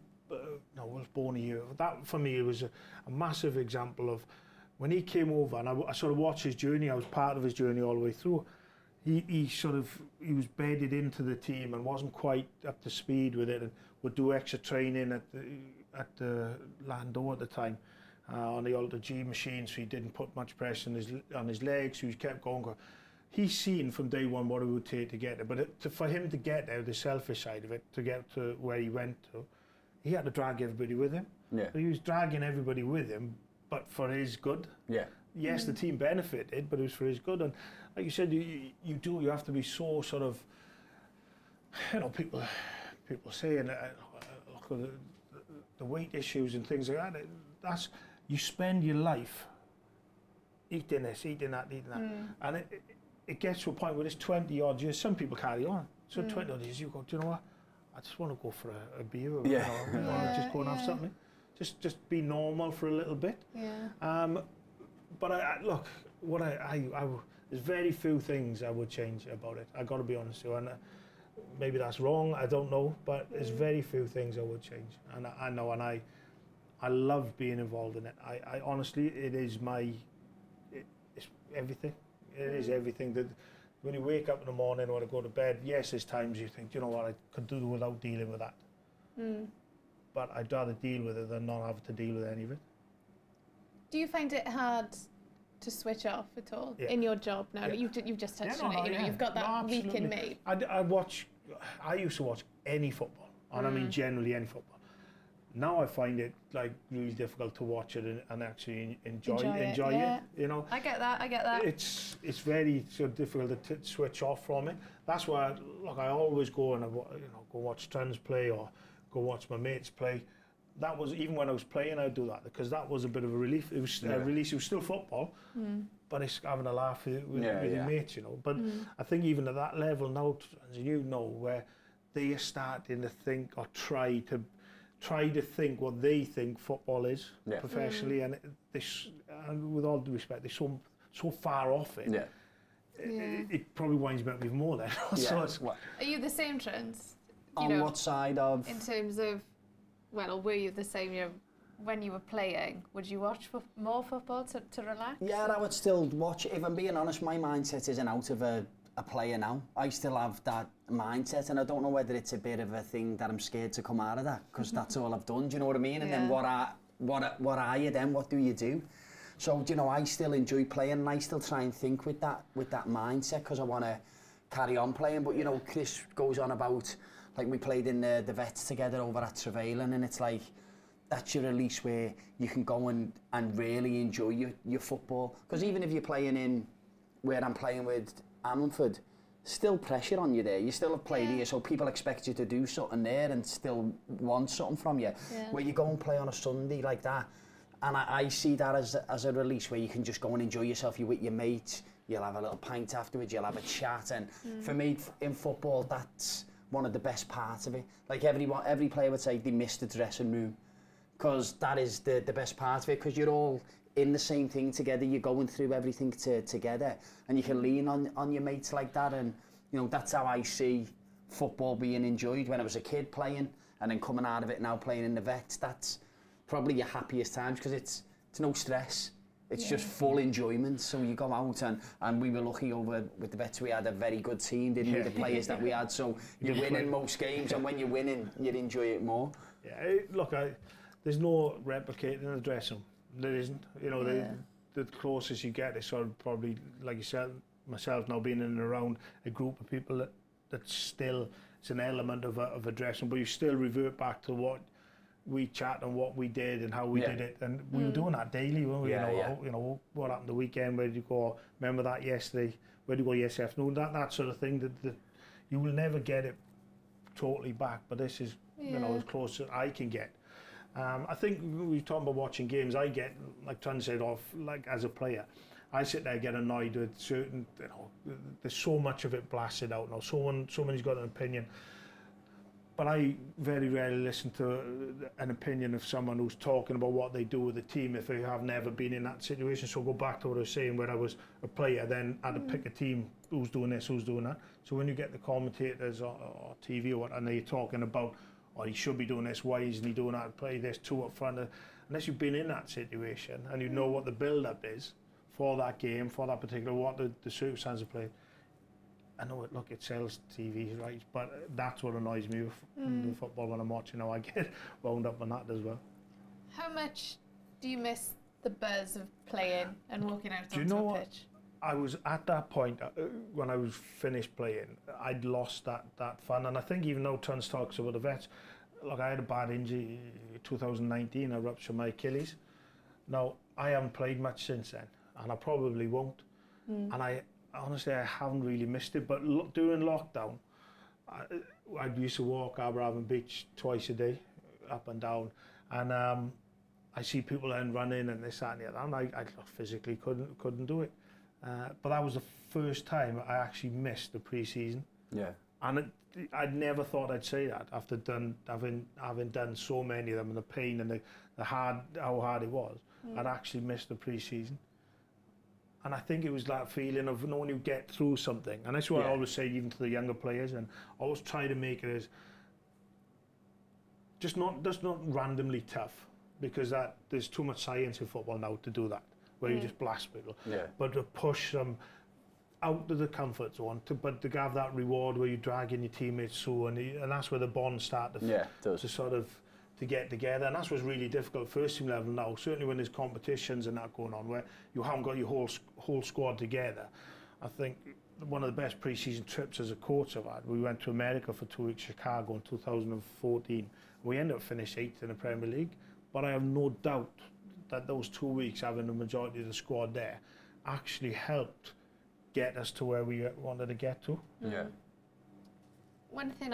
Speaker 3: Boney here, that for me was a massive example of when he came over, and I sort of watched his journey. I was part of his journey all the way through. He was bedded into the team and wasn't quite up to speed with it, and would do extra training at the Landau at the time on the Alter G machine, so he didn't put much pressure on his legs, so he kept going. He's seen from day one what it would take to get there, but for him to get there, the selfish side of it, to get to where he went to, he had to drag everybody with him.
Speaker 4: Yeah.
Speaker 3: So he was dragging everybody with him, but for his good.
Speaker 4: Yeah.
Speaker 3: Yes, the team benefited, but it was for his good. And like you said, you have to be so sort of, you know, people saying, look, the weight issues and things like that, you spend your life eating this, eating that, and it gets to a point where it's 20 odd years. Some people carry on. So 20 odd years, you go, do you know what? I just want to go for a beer, or just go and have something. Just be normal for a little bit.
Speaker 1: Yeah.
Speaker 3: But look, there's very few things I would change about it. I got to be honest with you, and maybe that's wrong. I don't know, but there's very few things I would change. And I know, and I love being involved in it. I honestly, it's everything. It is everything. That when you wake up in the morning or to go to bed, yes, there's times you think, you know what, I could do without dealing with that. But I'd rather deal with it than not have to deal with any of it.
Speaker 1: Do you find it hard to switch off at all in your job now? You've just touched on it. You've got that week in May.
Speaker 3: I used to watch any football, and I mean generally any football. Now I find it like really difficult to watch it and actually enjoy it. You know.
Speaker 1: I get that.
Speaker 3: It's very difficult to switch off from it. That's why I always go and go watch friends play or go watch my mates play. That was, even when I was playing, I'd do that because that was a bit of a relief. It was a release. It was still football, but it's having a laugh with your mates, you know. But I think even at that level now, as you know, where they are starting to think or try to think what they think football is professionally, and with all due respect, they're so far off it. It probably winds me up even more then. So
Speaker 1: are you the same, Trent?
Speaker 4: On what side of?
Speaker 1: In terms of, well, were you the same? When you were playing, would you watch more football to relax?
Speaker 4: Yeah, I would still watch. If I'm being honest, my mindset isn't out of a player now. I still have that mindset, and I don't know whether it's a bit of a thing that I'm scared to come out of that because that's all I've done. Do you know what I mean? And then what are you then? What do you do? So you know, I still enjoy playing, and I still try and think with that mindset because I want to carry on playing. But you know, Chris goes on about, like, we played in the vets together over at Trevelyan, and it's like that's your release where you can go and really enjoy your football. Because even if you're playing in where I'm playing with Ammanford, still pressure on you there. You still have played here, so people expect you to do something there and still want something from you. Where you go and play on a Sunday like that, and I see that as a release where you can just go and enjoy yourself. You're with your mates, you'll have a little pint afterwards, you'll have a chat, and for me in football, that's one of the best parts of it. Like every player would say they miss the dressing room, because that is the best part of it, because you're all in the same thing together, you're going through everything together, and you can lean on your mates like that. And you know, that's how I see football being enjoyed. When I was a kid playing, and then coming out of it now playing in the vets, that's probably your happiest times, because it's no stress. It's just full enjoyment. So you go out, and we were lucky over with the vets. We had a very good team, didn't we? The players that we had. So you're winning most games, and when you're winning, you enjoy it more.
Speaker 3: Yeah, look, there's no replicating in the dressing room. There isn't. You know, the closest you get is sort of probably, like you said, myself now being in and around a group of people that still, it's an element of a dressing room, but you still revert back to what we chat and what we did and how we did it, and we were doing that daily, weren't we? You know, what happened the weekend, where did you go, remember that yesterday, where did you go yesterday afternoon, that sort of thing, that you will never get it totally back, but this is, you know, as close as I can get. I think we're talking about watching games, I get, like Tran said, like as a player, I sit there and get annoyed with certain, you know, there's so much of it blasted out now, someone's got an opinion, but I very rarely listen to an opinion of someone who's talking about what they do with the team if they have never been in that situation. So go back to what I was saying, where I was a player, then I had to pick a team, who's doing this, who's doing that. So when you get the commentators or TV or what, and they're talking about, oh, he should be doing this, why isn't he doing that, play this, two up front, unless you've been in that situation and you know what the build-up is for that game, for that particular, what the circumstances of play. I know it, look, it sells TV rights, but that's what annoys me with the football when I'm watching. Now I get wound up on that as well.
Speaker 1: How much do you miss the buzz of playing and walking out onto a pitch?
Speaker 3: I was at that point when I was finished playing, I'd lost that fun, and I think even though Tons talks about the vets, look, I had a bad injury in 2019. I ruptured my Achilles. Now I haven't played much since then, and I probably won't. And honestly, I haven't really missed it, but during lockdown, I used to walk Aberafan Beach twice a day, up and down, and I see people then running and this, that, and the other, and I physically couldn't do it. But that was the first time I actually missed the pre-season. Yeah. And I'd never thought I'd say that after having done so many of them, and the pain and how hard it was. I'd actually missed the pre-season. And I think it was that feeling of knowing you get through something. And that's what I always say, even to the younger players, and I always try to make it as just not randomly tough, because there's too much science in football now to do that, where you just blast people.
Speaker 4: Yeah.
Speaker 3: But to push them out of the comfort zone, but to have that reward where you're dragging your teammates through, and that's where the bonds start to sort of to get together, and that's what's really difficult first team level now. Certainly when there's competitions and that going on, where you haven't got your whole squad together. I think one of the best pre-season trips as a coach I've had, we went to America for 2 weeks, Chicago in 2014. We ended up finishing 8th in the Premier League, but I have no doubt that those 2 weeks, having the majority of the squad there, actually helped get us to where we wanted to get to.
Speaker 4: Yeah.
Speaker 1: One thing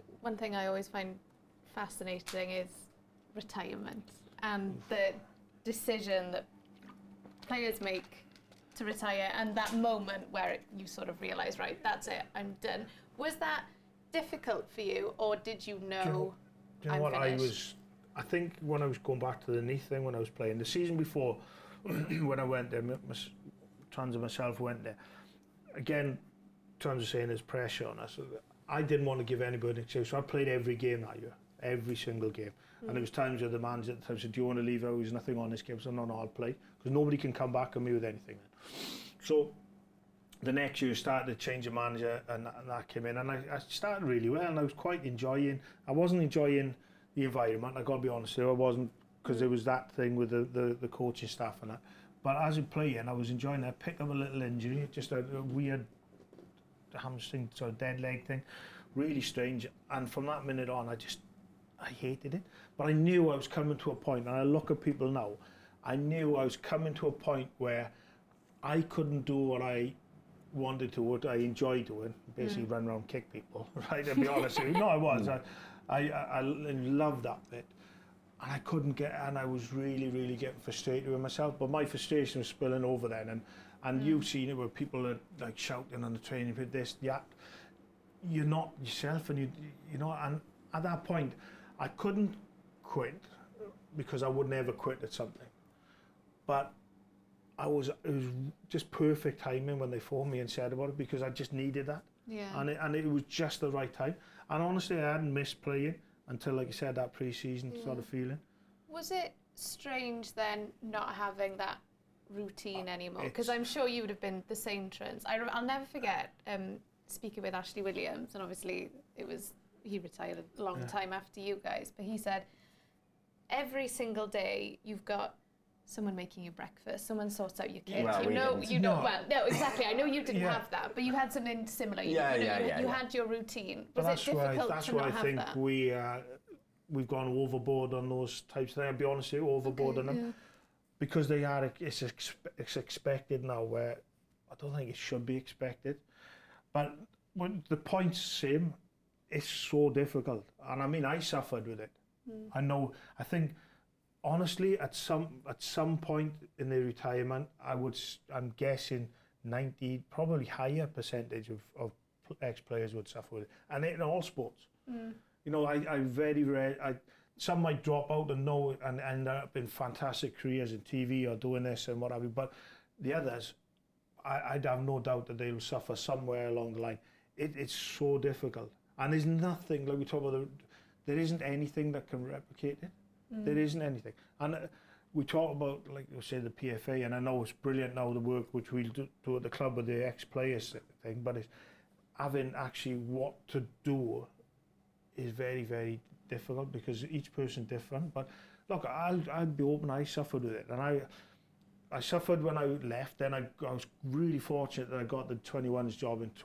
Speaker 1: I always find fascinating is retirement and the decision that players make to retire, and that moment where you sort of realise, right, that's it, I'm done. Was that difficult for you, or did you know?
Speaker 3: Do you know what I think when I was going back to the knee thing, when I was playing the season before, when I went there, Trans and myself went there. Again, Trans was saying there's pressure on us. I didn't want to give anybody an excuse, so I played every game that year, every single game. And there was times where the manager at the time said, "Do you want to leave out? There's nothing on this game." So no, I'll play, because nobody can come back on me with anything then. So the next year started to change the manager, and that came in, and I started really well, and I was quite enjoying. I wasn't enjoying the environment, I got to be honest with you. I wasn't, because there was that thing with the coaching staff and that. But as a player, I was enjoying it. I picked up a little injury, just a weird hamstring, sort of dead leg thing, really strange. And from that minute on, I hated it. But I knew I was coming to a point, and I look at people now, I knew I was coming to a point where I couldn't do what I wanted to, what I enjoy doing, basically run around, kick people, right, to be honest with you. No, I was. I loved that bit. And I couldn't get, and I was really, really getting frustrated with myself. But my frustration was spilling over then, and you've seen it where people are like shouting on the training pit, this, that. You're not yourself, and you know. And at that point, I couldn't quit, because I would never quit at something. But it was just perfect timing when they phoned me and said about it, because I just needed that.
Speaker 1: Yeah.
Speaker 3: And it was just the right time. And honestly, I hadn't missed playing until, like you said, that pre-season sort of feeling.
Speaker 1: Was it strange then not having that routine anymore? Because I'm sure you would have been the same, Trans. I'll never forget speaking with Ashley Williams, and obviously he retired a long time after you guys, but he said every single day you've got someone making you breakfast, someone sorts out your kids.
Speaker 4: Well,
Speaker 1: no, exactly. I know you didn't have that, but you had something similar. You had your routine. Was it difficult
Speaker 3: that's
Speaker 1: to
Speaker 3: why
Speaker 1: not
Speaker 3: I
Speaker 1: have
Speaker 3: think
Speaker 1: that?
Speaker 3: we've gone overboard on those types of things. I'll be honest with you, overboard on them, because it's expected now, where I don't think it should be expected. But when the point's same, it's so difficult, and I mean, I suffered with it. I think. Honestly, at some point in their retirement, I'm guessing 90, probably higher percentage of ex-players would suffer with it, and in all sports. You know, I very rare. Some might drop out and end up in fantastic careers in TV or doing this and what have you. But the others, I'd have no doubt that they'll suffer somewhere along the line. It's so difficult, and there's nothing, like we talk about. There isn't anything that can replicate it. There isn't anything. And we talk about, like we say, the PFA, and I know it's brilliant now, the work which we do at the club with the ex-players thing, but it's having actually what to do is very, very difficult, because each person's different. But look, I'll be open, I suffered with it. And I suffered when I left. Then I was really fortunate that I got the 21s job in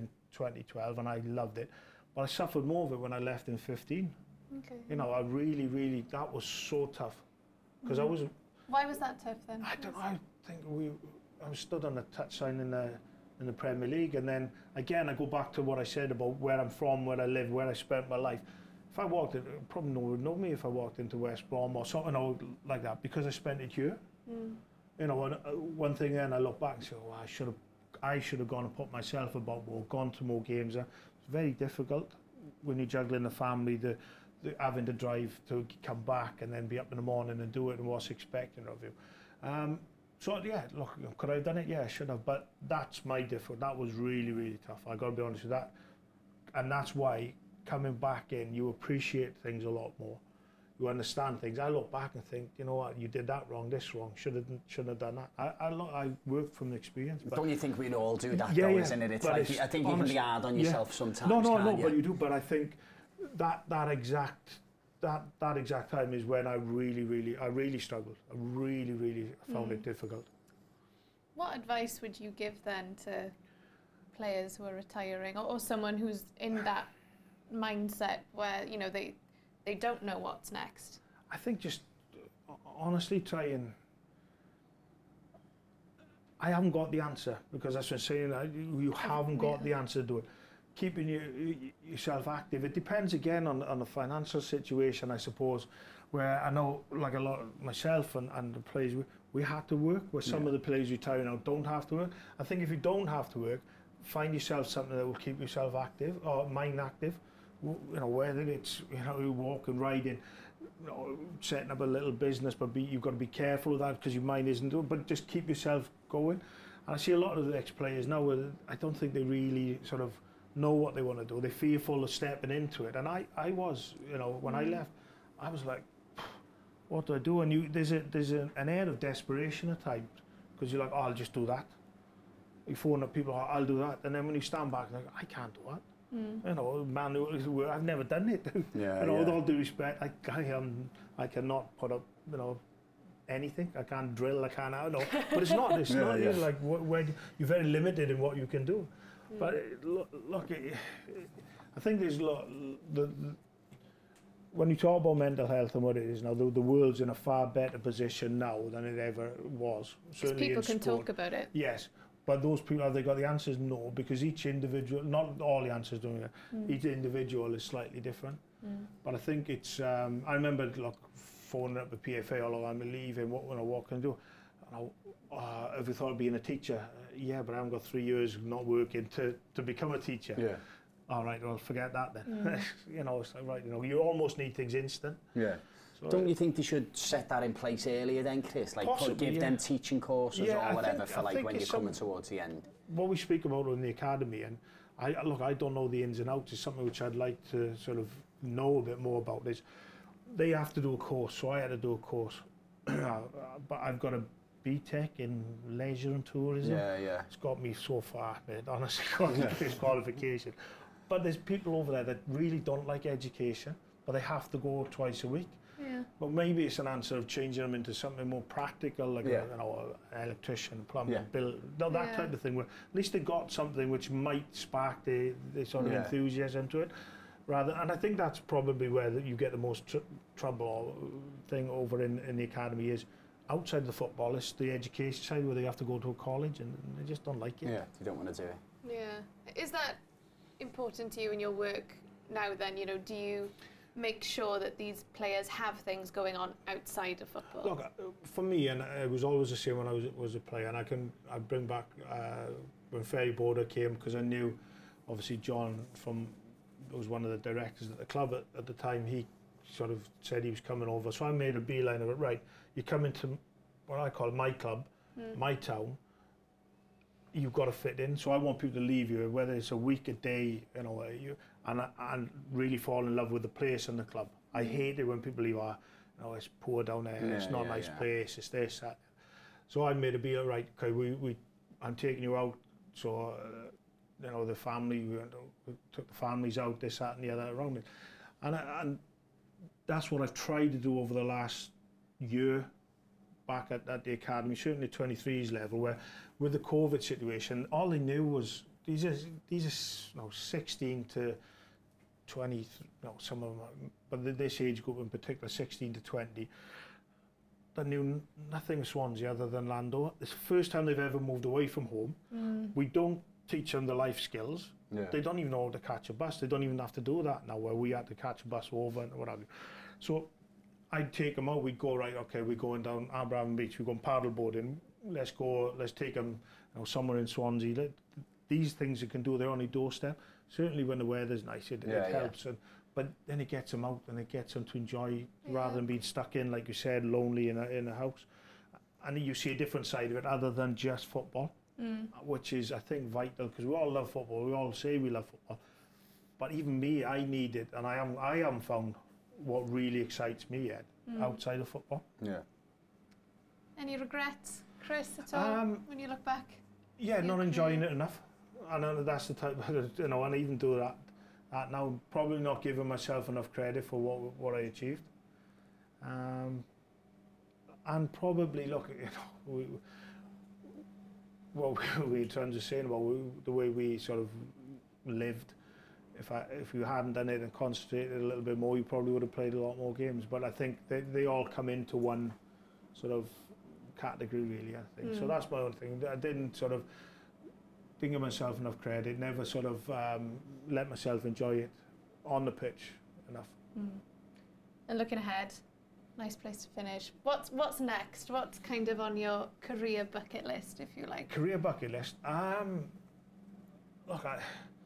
Speaker 3: 2012, and I loved it. But I suffered more of it when I left in 15.
Speaker 1: Okay.
Speaker 3: You know, I really, that was so tough, because I was.
Speaker 1: Why was that tough then?
Speaker 3: I think I was stood on the touchline in the Premier League, and then again I go back to what I said about where I'm from, where I live, where I spent my life. If I walked in, probably no one would know me if I walked into West Brom or something like that, because I spent it here. You know, one thing then I look back and say, oh, I should have gone and put myself about more, gone to more games. It's very difficult when you're juggling the family, having to drive to come back and then be up in the morning and do it and what's expected of you. So yeah, look, could I have done it? Yeah, I should have. But that's my difference. That was really, really tough. I got to be honest with that. And that's why coming back in, you appreciate things a lot more. You understand things. I look back and think, you know what, you did that wrong, this wrong, shouldn't have done that. I work from the experience. But
Speaker 4: don't you think we'd all do that
Speaker 3: yeah,
Speaker 4: though,
Speaker 3: yeah,
Speaker 4: isn't it? It's
Speaker 3: like,
Speaker 4: I think you can be hard on yourself sometimes.
Speaker 3: No, but you do. But I think that exact time is when I really struggled. I really found it difficult.
Speaker 1: What advice would you give then to players who are retiring, or someone who's in that mindset where, you know, they don't know what's next?
Speaker 3: I think just honestly try and... I haven't got the answer, because that's what I'm saying. You haven't got the answer to it. Keeping yourself active. It depends again on the financial situation, I suppose, where I know, like a lot of myself and the players, we had to work, where some of the players retiring now don't have to work. I think if you don't have to work, find yourself something that will keep yourself active, or mind active. You know, whether it's, you know, walking, riding, you know, setting up a little business, but you've got to be careful of that because your mind isn't doing. But just keep yourself going. And I see a lot of the ex-players now where I don't think they really sort of know what they want to do. They're fearful of stepping into it. And I was, you know, when I left, I was like, what do I do? And there's an air of desperation at times, because you're like, oh, I'll just do that. You phone up people, oh, I'll do that. And then when you stand back, like, I can't do that. You know, man, I've never done it.
Speaker 4: Yeah,
Speaker 3: you know, with all due respect, I cannot put up, you know, anything. I can't drill, I can't, I know. But it's not, it's like, where you're very limited in what you can do. But look, I think there's when you talk about mental health and what it is now, the world's in a far better position now than it ever was. Certainly
Speaker 1: people
Speaker 3: in
Speaker 1: can
Speaker 3: sport.
Speaker 1: talk about it.
Speaker 3: Yes. But those people, have they got the answers? No, because each individual, not all the answers doing it, each individual is slightly different. But I think it's, I remember phoning up the PFA, although I'm leaving, what can I do? And have you thought of being a teacher? Yeah, but I haven't got 3 years not working to become a teacher.
Speaker 4: Yeah.
Speaker 3: All right, well, forget that then. You know, it's like, right, you know, you almost need things instant.
Speaker 4: Yeah. So don't you think they should set that in place earlier then, Chris? Like give them teaching courses or whatever for like when you're coming towards the end?
Speaker 3: What we speak about in the academy, and I don't know the ins and outs, is something which I'd like to sort of know a bit more about. Is they have to do a course, so I had to do a course. But I've got a BTEC in leisure and tourism.
Speaker 4: Yeah.
Speaker 3: It's got me so far, mate, honestly, got this qualification. But there's people over there that really don't like education, but they have to go twice a week.
Speaker 1: Yeah.
Speaker 3: But maybe it's an answer of changing them into something more practical, like an electrician, plumber, build, that type of thing. Where at least they got something which might spark the sort of enthusiasm to it. And I think that's probably where you get the most trouble or thing over in the academy is outside the football. It's the education side where they have to go to a college and they just don't like it.
Speaker 4: Yeah, they don't want to do it.
Speaker 1: Yeah. Is that important to you in your work now then? You know, do you make sure that these players have things going on outside of football? Look,
Speaker 3: for me, and it was always the same when I was a player, and I bring back when Ferry Border came, because I knew obviously John was one of the directors at the club at the time. He sort of said he was coming over, so I made a beeline of it. Right, you're coming to what I call my club, my town. You've got to fit in, so I want people to leave you, whether it's a week, a day, you know, and really fall in love with the place and the club. I hate it when people leave, you know, it's poor down there, it's not a nice place, it's this, that. So I made a deal, right, okay, I'm taking you out, so, you know, the family, we took the families out, this, that, and the other around it. And that's what I've tried to do over the last year, back at the academy, certainly 23s level, where with the COVID situation, all they knew was these are 16 to 20, some of them, but this age group in particular, 16 to 20, that knew nothing of Swansea other than Lando. It's the first time they've ever moved away from home. We don't teach them the life skills. They don't even know how to catch a bus. They don't even have to do that now, where we had to catch a bus over and what have you. So I'd take them out, we'd go, right, okay, we're going down Abraham Beach, we're going paddleboarding, let's take them somewhere in Swansea. These things you can do, they're on your doorstep. Certainly when the weather's nice, it helps. But then it gets them out and it gets them to enjoy rather than being stuck in, like you said, lonely in a house. and you see a different side of it other than just football, which is, I think, vital, because we all love football. We all say we love football. But even me, I need it, and I haven't found what really excites me yet outside of football.
Speaker 4: Yeah.
Speaker 1: Any regrets, Chris, at all, when you look back?
Speaker 3: Yeah, not enjoying it enough. I know that's the type of, and I even do that now, probably not giving myself enough credit for what I achieved. And probably, look, what we were trying to say about the way we sort of lived. If you hadn't done it and concentrated a little bit more, you probably would have played a lot more games. But I think they all come into one sort of category, really, I think. So that's my own thing. I didn't sort of give myself enough credit, never sort of let myself enjoy it on the pitch enough.
Speaker 1: And looking ahead, nice place to finish. What's next? What's kind of on your career bucket list, if you like?
Speaker 3: Career bucket list? Look,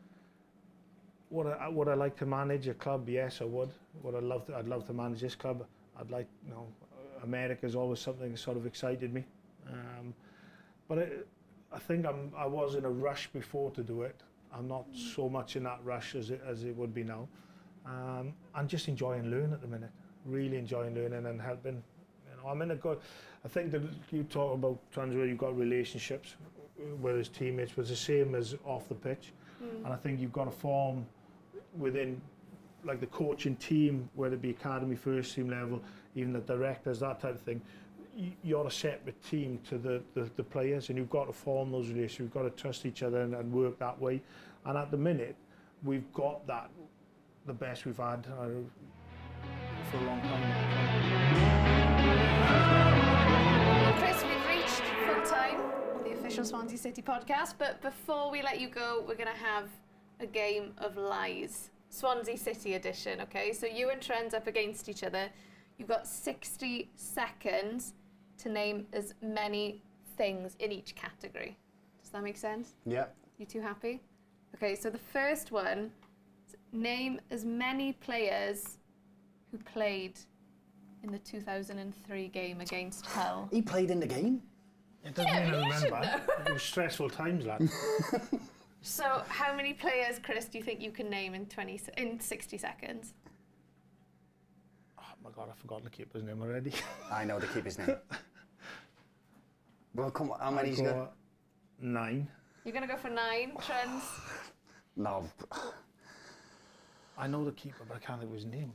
Speaker 3: would I like to manage a club? Yes, I would. I'd love to manage this club. I'd like, America's always something that sort of excited me. But I think I was in a rush before to do it. I'm not so much in that rush as it would be now. I'm just enjoying learning at the minute. Really enjoying learning and helping. I'm in a good. I think that you talk about times where you've got relationships with his teammates was the same as off the pitch, and I think you've got to form within, like, the coaching team, whether it be academy, first team level, even the directors, that type of thing. You're a separate team to the players, and you've got to form those relationships. You've got to trust each other and work that way. And at the minute, we've got that, the best we've had for a long time.
Speaker 1: Chris, we've reached full time on the official Swansea City podcast, but before we let you go, we're going to have a game of lies. Swansea City edition, okay? So you and Trent's up against each other. You've got 60 seconds to name as many things in each category. Does that make sense?
Speaker 4: Yeah.
Speaker 1: You two happy? Okay, so the first one is name as many players who played in the 2003 game against Hull.
Speaker 4: He played in the game?
Speaker 3: It doesn't mean I remember. It was stressful times, lad.
Speaker 1: So how many players, Chris, do you think you can name in 60 seconds?
Speaker 3: Oh my God, I've forgotten the keeper's name already.
Speaker 4: I know the keeper's name. Well, come on, how many you got?
Speaker 3: 9.
Speaker 1: You're going to go for 9, Trent?
Speaker 4: No.
Speaker 3: I know the keeper, but I can't think of his name.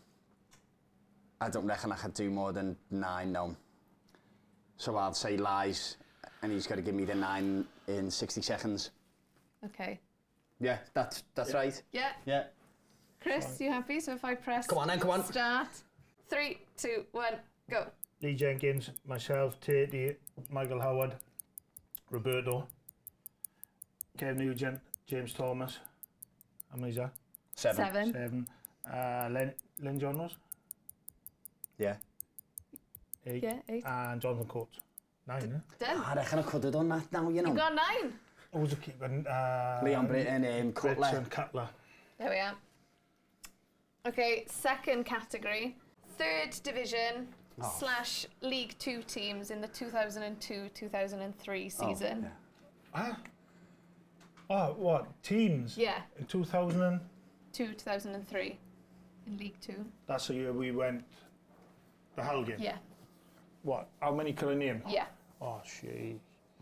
Speaker 4: I don't reckon I could do more than 9, no. So I'll say lies, and he's got to give me the 9 in 60 seconds.
Speaker 1: Okay.
Speaker 4: Yeah, that's right.
Speaker 1: Yeah.
Speaker 4: Yeah.
Speaker 1: Chris, you happy? So if I press
Speaker 4: Come on then, come on.
Speaker 1: Start. 3, 2, 1, go.
Speaker 3: Lee Jenkins, myself, Tatey, Michael Howard, Roberto, Kevin Nugent, James Thomas. How many is that?
Speaker 4: 7.
Speaker 3: 7. Lynn John Ross?
Speaker 4: Yeah.
Speaker 3: 8.
Speaker 1: Yeah, 8.
Speaker 3: And Jonathan Coates. 9,
Speaker 1: Done.
Speaker 4: I reckon I could have done that now, you know.
Speaker 1: You got 9.
Speaker 3: Who was the keeper?
Speaker 4: Leon Britton, Cutler.
Speaker 3: and Cutler.
Speaker 1: There we are. Okay, second category. 3rd division / League 2 teams in the 2002-2003 season.
Speaker 3: Ah. Oh, what? Teams?
Speaker 1: Yeah.
Speaker 3: In 2000?
Speaker 1: 2003 in League 2.
Speaker 3: That's the year we went, the Hull game?
Speaker 1: Yeah.
Speaker 3: What? How many could I name?
Speaker 1: Yeah.
Speaker 3: Oh, shit.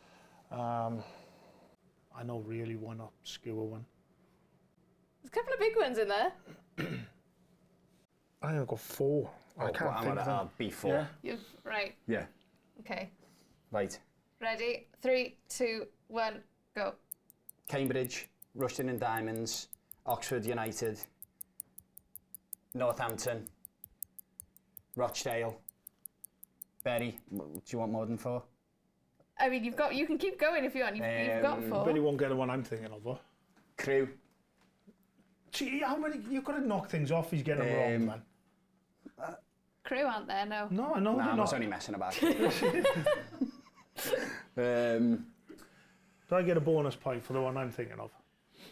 Speaker 3: I know really one obscure one.
Speaker 1: There's a couple of big ones in there.
Speaker 3: I think I've got 4. I can't think of them.
Speaker 4: I'll be 4.
Speaker 3: Yeah.
Speaker 1: You've right.
Speaker 4: Yeah.
Speaker 1: Okay.
Speaker 4: Right.
Speaker 1: Ready? 3, 2, 1, go.
Speaker 4: Cambridge, Rushden and Diamonds, Oxford United, Northampton, Rochdale, Bury. Do you want more than 4?
Speaker 1: I mean, you can keep going if you want. You've got 4.
Speaker 3: But he won't get the one I'm thinking of, though.
Speaker 4: Crew.
Speaker 3: Gee, how many? You've got to knock things off. He's getting them wrong, man.
Speaker 1: Crew aren't there, no.
Speaker 3: No, I know.
Speaker 4: Nah,
Speaker 3: they're
Speaker 4: I was
Speaker 3: not.
Speaker 4: only messing about.
Speaker 3: Do I get a bonus point for the one I'm thinking of?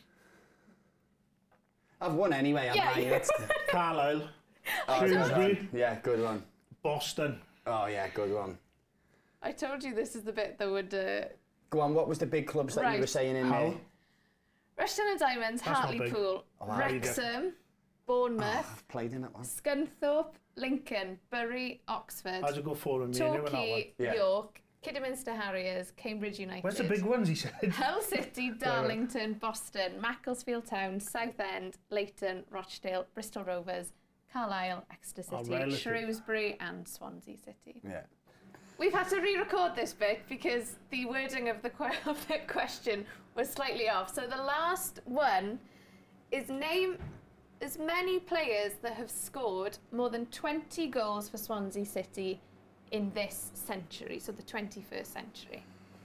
Speaker 4: I've won anyway, haven't
Speaker 1: Yeah.
Speaker 4: I?
Speaker 3: Carlisle,
Speaker 4: Oh, good
Speaker 3: Shrewsbury,
Speaker 4: one. Yeah, good one.
Speaker 3: Boston.
Speaker 4: Oh, yeah, good one.
Speaker 1: I told you this is the bit that would...
Speaker 4: Go on, what was the big clubs that you were saying in there?
Speaker 1: Rushden and Diamonds,
Speaker 3: That's not
Speaker 1: Hartlepool, Wrexham, Bournemouth,
Speaker 4: I've played in that one.
Speaker 1: Scunthorpe, Lincoln, Bury, Oxford,
Speaker 3: How'd you go for him?
Speaker 1: Torquay, York, Kidderminster Harriers, Cambridge United.
Speaker 3: Where's the big ones, he said?
Speaker 1: Hull City, Darlington, Boston, Macclesfield Town, Southend, Leighton, Rochdale, Bristol Rovers, Carlisle, Exeter City, Shrewsbury and Swansea City.
Speaker 4: Yeah.
Speaker 1: We've had to re-record this bit because the wording of the question was slightly off. So the last one is name as many players that have scored more than 20 goals for Swansea City in this century, so the 21st century.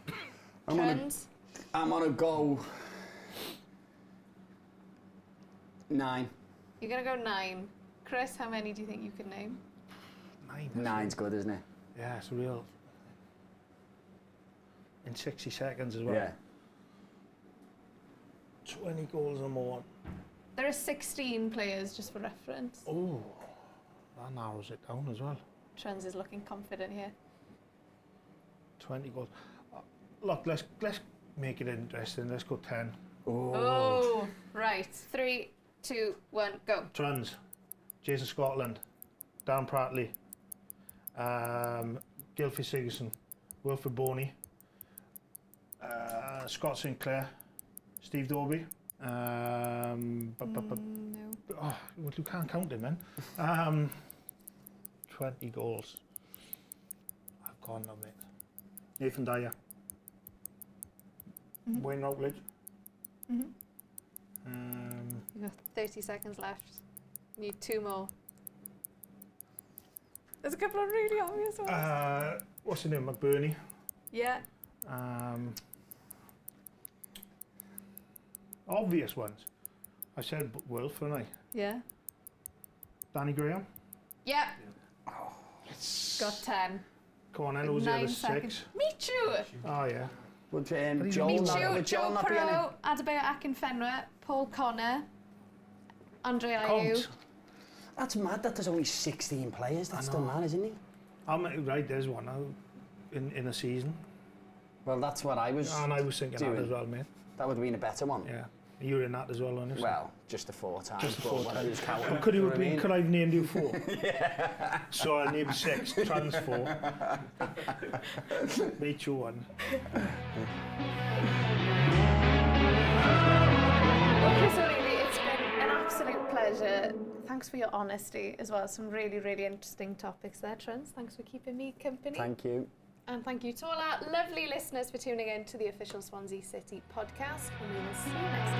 Speaker 4: I'm gonna go 9.
Speaker 1: You're going to go 9. Chris, how many do you think you could name?
Speaker 3: 9.
Speaker 4: 9's good, isn't it?
Speaker 3: Yeah, it's real. In 60 seconds as well.
Speaker 4: Yeah.
Speaker 3: 20 goals or more.
Speaker 1: There are 16 players, just for reference.
Speaker 3: Oh, that narrows it down as well.
Speaker 1: Trans is looking confident here.
Speaker 3: 20 goals. Look, let's make it interesting. Let's go 10.
Speaker 1: Oh, right. 3, 2, 1, go.
Speaker 3: Trans, Jason Scotland, Dan Pratley, Gylfi Sigurdsson, Wilfred Boney, Scott Sinclair, Steve Dobie.
Speaker 1: No.
Speaker 3: Oh, well, you can't count him, man. 20 goals. I've gone now, mate. Nathan Dyer. Wayne Routledge.
Speaker 1: You've got 30 seconds left. Need 2 more. There's a couple of really obvious ones.
Speaker 3: What's his name? McBurney.
Speaker 1: Yeah.
Speaker 3: Obvious ones. I said Wilf, didn't I?
Speaker 1: Yeah.
Speaker 3: Danny Graham.
Speaker 1: Yep. Got 10.
Speaker 3: Come on, then, who's the
Speaker 1: 9
Speaker 3: other
Speaker 1: seconds.
Speaker 3: 6?
Speaker 1: Michu.
Speaker 3: Oh, yeah.
Speaker 4: Would
Speaker 3: Joel
Speaker 4: Joel
Speaker 1: Joe
Speaker 4: not be on it?
Speaker 1: Perot, Adebayo Akinfenwa, Paul Connor, Andre Ayew.
Speaker 3: Count.
Speaker 4: That's mad that there's only 16 players. That's still mad, isn't it?
Speaker 3: Right, there's one now in a season.
Speaker 4: Well, that's what I was
Speaker 3: And I was thinking
Speaker 4: doing.
Speaker 3: that as well, mate.
Speaker 4: That would have been a better one.
Speaker 3: Yeah. You were in that as well, aren't you?
Speaker 4: Well, just the 4 times.
Speaker 3: Just the
Speaker 4: but
Speaker 3: 4
Speaker 4: what I
Speaker 3: times.
Speaker 4: was counting,
Speaker 3: But could
Speaker 4: you
Speaker 3: you
Speaker 4: know
Speaker 3: have
Speaker 4: what I
Speaker 3: been?
Speaker 4: mean?
Speaker 3: Could I have named you 4? So I named 6. Trans 4. Made you 1.
Speaker 1: Well, Chris O'Leary, it's been an absolute pleasure. Thanks for your honesty as well. Some really, really interesting topics there, Trans. Thanks for keeping me company.
Speaker 4: Thank you.
Speaker 1: And thank you to all our lovely listeners for tuning in to the official Swansea City podcast. And we will see you next time.